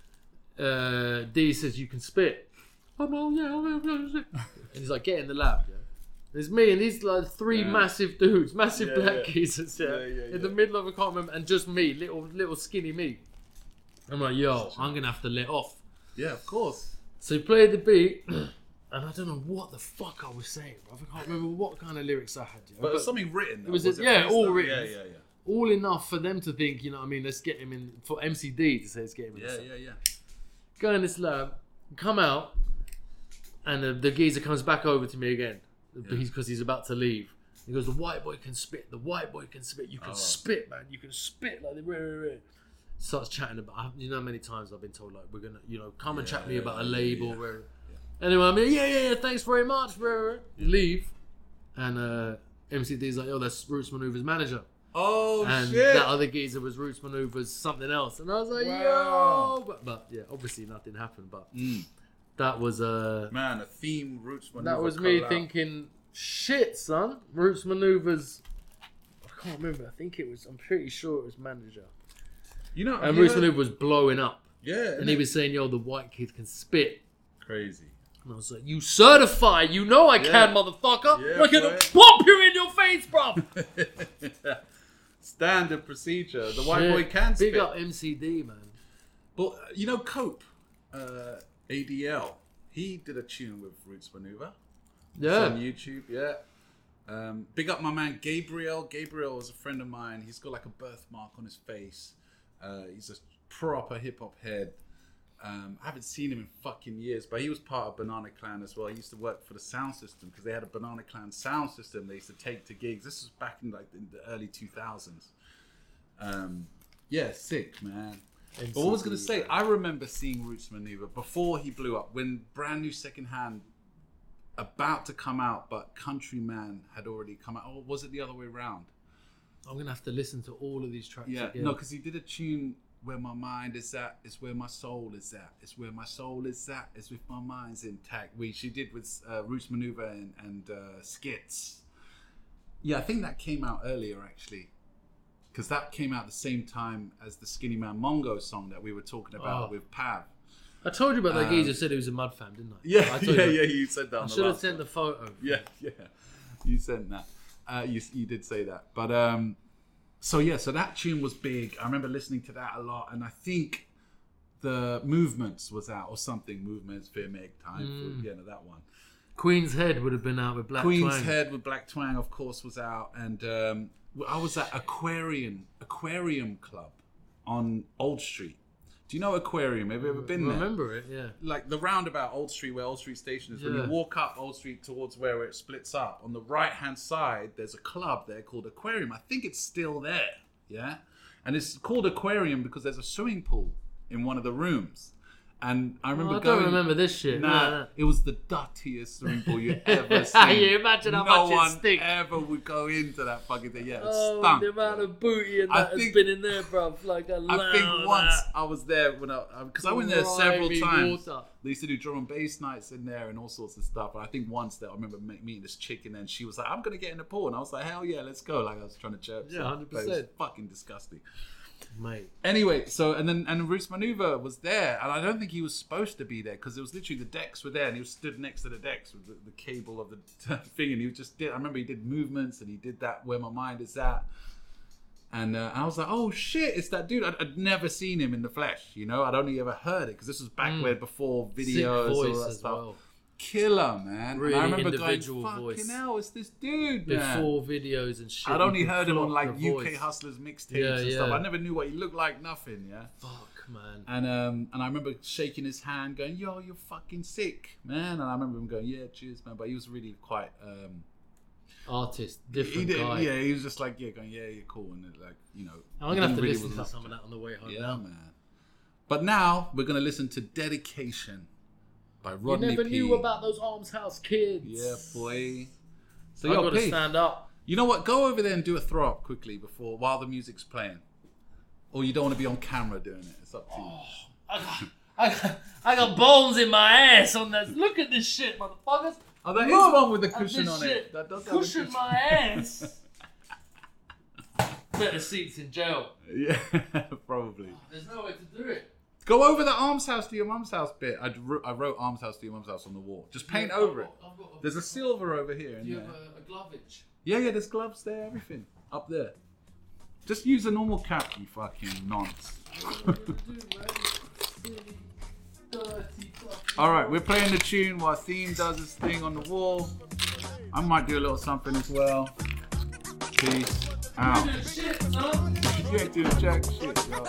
Speaker 1: uh, D says you can spit. I'm like, oh, yeah, I'm, I'm, I'm, and he's like, get in the lab, yeah. There's me and these like three
Speaker 3: Yeah.
Speaker 1: massive dudes, massive
Speaker 3: Yeah,
Speaker 1: black
Speaker 3: yeah.
Speaker 1: geezers, yeah,
Speaker 3: Yeah, yeah,
Speaker 1: in
Speaker 3: yeah.
Speaker 1: the middle of a can't remember, and just me, little little skinny me. I'm like, yo, I'm gonna have to let off.
Speaker 3: Yeah, of course.
Speaker 1: So he played the beat, and I don't know what the fuck I was saying, bro. I can't remember what kind of lyrics I had. Yeah.
Speaker 3: But, it was something written. Though,
Speaker 1: was
Speaker 3: was
Speaker 1: it- yeah,
Speaker 3: first
Speaker 1: all
Speaker 3: stuff?
Speaker 1: written.
Speaker 3: Yeah, yeah, yeah.
Speaker 1: all enough for them to think, you know what I mean, let's get him in, for M C D to say let's get him in.
Speaker 3: Yeah, yeah, yeah.
Speaker 1: Go in this lab, come out, and the, the geezer comes back over to me again.
Speaker 3: Yeah.
Speaker 1: He's because he's about to leave. He goes, the white boy can spit. The white boy can spit. You can
Speaker 3: Oh.
Speaker 1: spit, man. You can spit like the rare, rare, rare. Starts chatting about. I- You know, how many times I've been told like we're gonna, you know, come and chat to me
Speaker 3: Yeah,
Speaker 1: about a
Speaker 3: yeah,
Speaker 1: label.
Speaker 3: yeah.
Speaker 1: Rare. Anyway, I'm like, yeah, yeah, yeah. Thanks very much. Rare, rare. Leave, and uh, M C D's like, oh, that's Roots Maneuvers manager.
Speaker 3: Oh
Speaker 1: And
Speaker 3: shit!
Speaker 1: that other geezer was Roots Maneuvers something else, and I was like,
Speaker 3: Wow.
Speaker 1: yo, but, but yeah, obviously nothing happened. But
Speaker 3: Mm.
Speaker 1: that was uh,
Speaker 3: Man, a theme Roots Maneuver.
Speaker 1: that was me
Speaker 3: collab.
Speaker 1: thinking, shit, son, Roots Maneuvers. I can't remember. I think it was. I'm pretty sure it was manager.
Speaker 3: You know, have
Speaker 1: And
Speaker 3: you
Speaker 1: Roots
Speaker 3: heard-
Speaker 1: Maneuver was blowing up,
Speaker 3: Yeah,
Speaker 1: and he was saying, yo, the white kid can spit.
Speaker 3: crazy.
Speaker 1: And I was like, you certify? You know I
Speaker 3: Yeah.
Speaker 1: can, motherfucker.
Speaker 3: Yeah,
Speaker 1: I'm gonna
Speaker 3: boy.
Speaker 1: pop you in your face, bro.
Speaker 3: Standard procedure. The white
Speaker 1: Shit.
Speaker 3: boy can
Speaker 1: Big
Speaker 3: spit.
Speaker 1: up M C D, man.
Speaker 3: But uh, you know, Cope, uh, A D L, he did a tune with Roots Maneuver. It's
Speaker 1: Yeah.
Speaker 3: on YouTube, yeah. Um, big up my man Gabriel. Gabriel is a friend of mine. He's got like a birthmark on his face. Uh, he's a proper hip hop head. Um, I haven't seen him in fucking years, but he was part of Banana Clan as well. He used to work for the sound system because they had a Banana Clan sound system they used to take to gigs. This was back in like in the early two thousands. Um, yeah, sick, man. But what I was going to say, I remember seeing Roots Maneuver before he blew up, when brand new Secondhand about to come out, but Countryman had already come out. Or was it the other way around?
Speaker 1: I'm gonna have to listen to all of these tracks
Speaker 3: Yeah,
Speaker 1: again.
Speaker 3: no, because he did a tune, Where My Mind Is At, It's Where My Soul Is At, It's Where My Soul Is At, It's If My Mind's Intact, which she did with uh, Roots Maneuver and, and uh, Skits. Yeah, I think that came out earlier, actually. Because that came out the same time as the Skinny Man Mongo song that we were talking about
Speaker 1: Oh.
Speaker 3: with Pav.
Speaker 1: I told you about that
Speaker 3: Um,
Speaker 1: geezer said he was a mud fan, didn't I?
Speaker 3: Yeah,
Speaker 1: I told
Speaker 3: yeah,
Speaker 1: you.
Speaker 3: yeah, you said that
Speaker 1: I
Speaker 3: on the
Speaker 1: should have
Speaker 3: last
Speaker 1: sent
Speaker 3: one.
Speaker 1: the photo.
Speaker 3: Yeah, yeah, you sent that. Uh, you you did say that, but um, so yeah, so that tune was big. I remember listening to that a lot, and I think the Movements was out or something. Movements, Fear Meg, Time
Speaker 1: Mm.
Speaker 3: for yeah, no, that one.
Speaker 1: Queen's Head would have been out with Black
Speaker 3: Queen's
Speaker 1: Twang.
Speaker 3: Head with Black Twang, of course, was out, and um, I was at Aquarium Aquarium Club on Old Street. Do you know Aquarium? Have you ever been there?
Speaker 1: Remember it? Yeah.
Speaker 3: Like the roundabout Old Street, where Old Street Station is. When
Speaker 1: Yeah.
Speaker 3: you walk up Old Street towards where it splits up, on the right hand side, there's a club there called Aquarium. I think it's still there. Yeah, and it's called Aquarium because there's a swimming pool in one of the rooms. And I remember
Speaker 1: Oh, I
Speaker 3: going.
Speaker 1: don't remember this shit.
Speaker 3: Nah,
Speaker 1: Nah, nah.
Speaker 3: it was the dirtiest swimming pool you ever seen.
Speaker 1: You imagine how
Speaker 3: no
Speaker 1: much it
Speaker 3: one
Speaker 1: stinks.
Speaker 3: ever would go into that fucking thing. Yeah, it
Speaker 1: Oh,
Speaker 3: stunk.
Speaker 1: the amount of booty and
Speaker 3: I
Speaker 1: that has
Speaker 3: think-
Speaker 1: been in there, bruv. Like a
Speaker 3: I think once I was there when I because I went there several
Speaker 1: Grimy
Speaker 3: times.
Speaker 1: water.
Speaker 3: They used to do drum and bass nights in there and all sorts of stuff. And I think once that I remember me- meeting this chick and then she was like, "I'm gonna get in the pool," and I was like, "Hell yeah, let's go!" Like I was trying to chirp.
Speaker 1: Yeah,
Speaker 3: stuff,
Speaker 1: one hundred
Speaker 3: but it was
Speaker 1: percent.
Speaker 3: fucking disgusting.
Speaker 1: Mate.
Speaker 3: Anyway, so and then and Roots Maneuver was there, and I don't think he was supposed to be there because it was literally the decks were there, and he was stood next to the decks with the, the cable of the thing, and he just did. I remember he did movements, and he did that Where My Mind Is At, and, uh, and I was like, oh shit, it's that dude. I'd, I'd never seen him in the flesh, you know. I'd only ever heard it because this was back
Speaker 1: Mm.
Speaker 3: where before
Speaker 1: Sick
Speaker 3: videos, all
Speaker 1: voice
Speaker 3: that
Speaker 1: as
Speaker 3: stuff.
Speaker 1: well.
Speaker 3: Killer, man.
Speaker 1: Really
Speaker 3: and I remember
Speaker 1: individual
Speaker 3: going,
Speaker 1: voice.
Speaker 3: fucking hell, it's this dude, man.
Speaker 1: Before videos and shit.
Speaker 3: I'd
Speaker 1: you
Speaker 3: only
Speaker 1: could
Speaker 3: heard him on
Speaker 1: clock
Speaker 3: like
Speaker 1: the
Speaker 3: U K
Speaker 1: voice.
Speaker 3: Hustlers mixtapes
Speaker 1: Yeah,
Speaker 3: and stuff.
Speaker 1: yeah.
Speaker 3: I never knew what he looked like, nothing, yeah.
Speaker 1: Fuck, man.
Speaker 3: And um and I remember shaking his hand, going, "Yo, you're fucking sick, man." And I remember him going, "Yeah, cheers, man." But he was really quite um
Speaker 1: Artist,
Speaker 3: he
Speaker 1: different
Speaker 3: did,
Speaker 1: guy.
Speaker 3: yeah, he was just like, yeah, going, "Yeah, you're cool," and it, like, you know,
Speaker 1: I'm
Speaker 3: he
Speaker 1: gonna have
Speaker 3: didn't
Speaker 1: to
Speaker 3: really
Speaker 1: listen to
Speaker 3: was-
Speaker 1: some of that on the way home
Speaker 3: Yeah,
Speaker 1: now.
Speaker 3: man. But now we're gonna listen to "Dedication" by
Speaker 1: You
Speaker 3: Rodney
Speaker 1: never
Speaker 3: P.
Speaker 1: knew about those Arms House kids.
Speaker 3: Yeah, boy. So
Speaker 1: I
Speaker 3: yo,
Speaker 1: gotta
Speaker 3: P,
Speaker 1: stand up.
Speaker 3: you know what? Go over there and do a throw up quickly before while the music's playing, or you don't want to be on camera doing it. It's up to you.
Speaker 1: I got, I got, I got bones in my ass on that. Look at this shit, motherfuckers.
Speaker 3: Oh, that is
Speaker 1: Look
Speaker 3: one with the
Speaker 1: at
Speaker 3: cushion
Speaker 1: this
Speaker 3: on
Speaker 1: shit.
Speaker 3: it. That does have a
Speaker 1: Cushion
Speaker 3: cushion.
Speaker 1: my ass. Better seats in jail.
Speaker 3: Yeah, probably.
Speaker 1: There's no way to do it.
Speaker 3: Go over the arms house to your mum's house bit. I, dr- I wrote arms house to your mum's house on the wall. Just paint
Speaker 1: Yeah,
Speaker 3: over
Speaker 1: I've
Speaker 3: it.
Speaker 1: got- I've got a-
Speaker 3: There's a silver over here. And
Speaker 1: Do you
Speaker 3: there.
Speaker 1: have a, a glovage?
Speaker 3: Yeah, yeah, there's gloves there, everything. Up there. Just use a normal cap, you fucking nonce. Alright, we're playing the tune while Theme does his thing on the wall. I might do a little something as well. Peace out.
Speaker 1: Shit, son.
Speaker 3: You ain't doing jack shit, yo.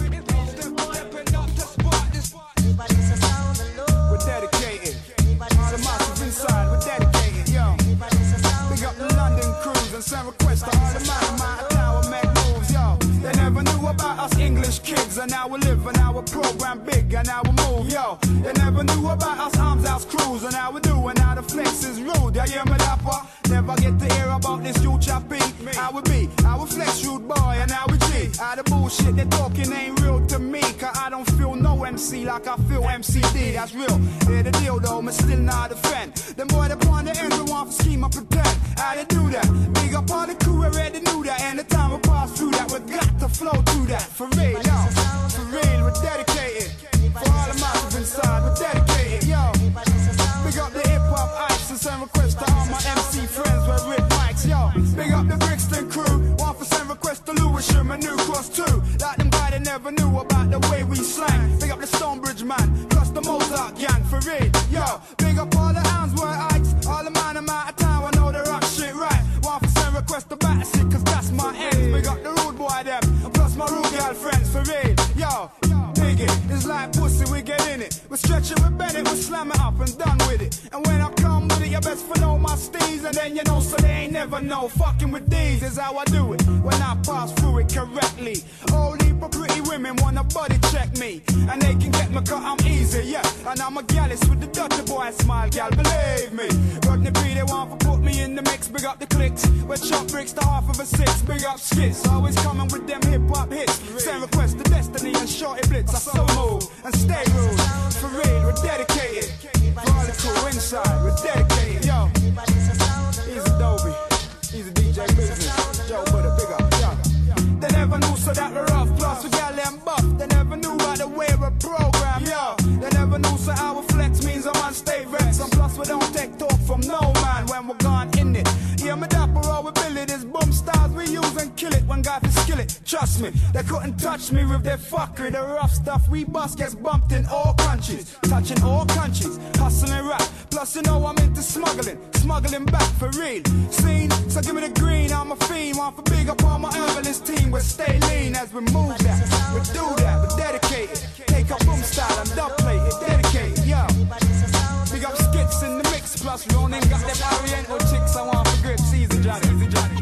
Speaker 4: We're dedicated. All the massive inside, we're dedicated, yo. Big up the London crews and send requests to all the man, my tower make moves, yo. They never knew about us English kids, and now we live and now we program big and now we move, yo. They never knew about us arms house crews, and now we do, and now the flex is rude. You hear me, dapper? Never get to hear about this you choppy. How we be, how we flex rude boy, and how we G. How the bullshit they talking ain't real to me, cause I don't feel no M C like I feel M C D, that's real. Hear the deal though, me still not a fan. Them boy that on the end, we want to scheme and pretend. How they do that? Big up on the crew, we already knew that. And the time we pass through that, we got to flow through that. For real, yo. For real, we're dedicated. For all the massive inside, we're dedicated, yo. Big up the hip hop ice and send requests to all my M C friends with Rick Mikes, yo. Big up the Brixton crew, want for send requests to Lewisham and New Cross too. Like them guys that never knew about the way we slang. Big up the Stonebridge man, plus the Mozart gang, for real, yo. Big up all the Hounsworth Ikes, all the man I'm out of town, I know they rock shit right. Want for send requests to Battersea, cause that's my end. Big up the rude boy them, and plus my rude girl friends, for real, yo. Dig it, it's like pussy, we get in it. We stretch it, we bend it, we slam it up and done with it. And when I come with it, you best for know my steez. And then you know, so they ain't never know. Fucking with these is how I do it, when I pass through it correctly. All heap of pretty women wanna body check me, and they can get me cause I'm easy, yeah. And I'm a gallus with the dirty boy smile, gal, believe me. Rodney B, they want to put me in the mix. Big up the clicks, we chop bricks to half of a six. Big up skits, always coming with them hip hop hits. Send requests to Destiny and Shorty Blitz. I so move and stay rude. For real, we're dedicated. For all the crew inside, we're dedicated, yo. He's Adobe, he's a D J business. Joe, put a big up, yo. They never knew, so that we're rough. Plus we got them buff. They never knew about the way we program, yo. They never knew, so our flex means I'm on stay vex. And plus we don't take talk from no man when we're gone in it. Yeah, me dapper all we build it is boom stars we use and kill it. One guy to skill it, trust me. They couldn't touch me with their fuckery. The rough stuff we bust gets bumped in all countries. Touching all countries, hustling rap. Plus you know I'm into smuggling, smuggling back for real. Seen, so give me the green, I'm a fiend. Want for big up on my herbalist team. We stay lean as we move that. We do that, we're dedicated. Take up boom style and dub plate it, dedicated, yo. Big up skits in the mix, plus Ronin got them Oriental chicks I want for grips. Easy Johnny, easy Johnny.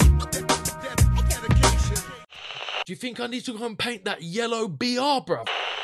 Speaker 1: Do you think I need to go and paint that yellow B R, bruv?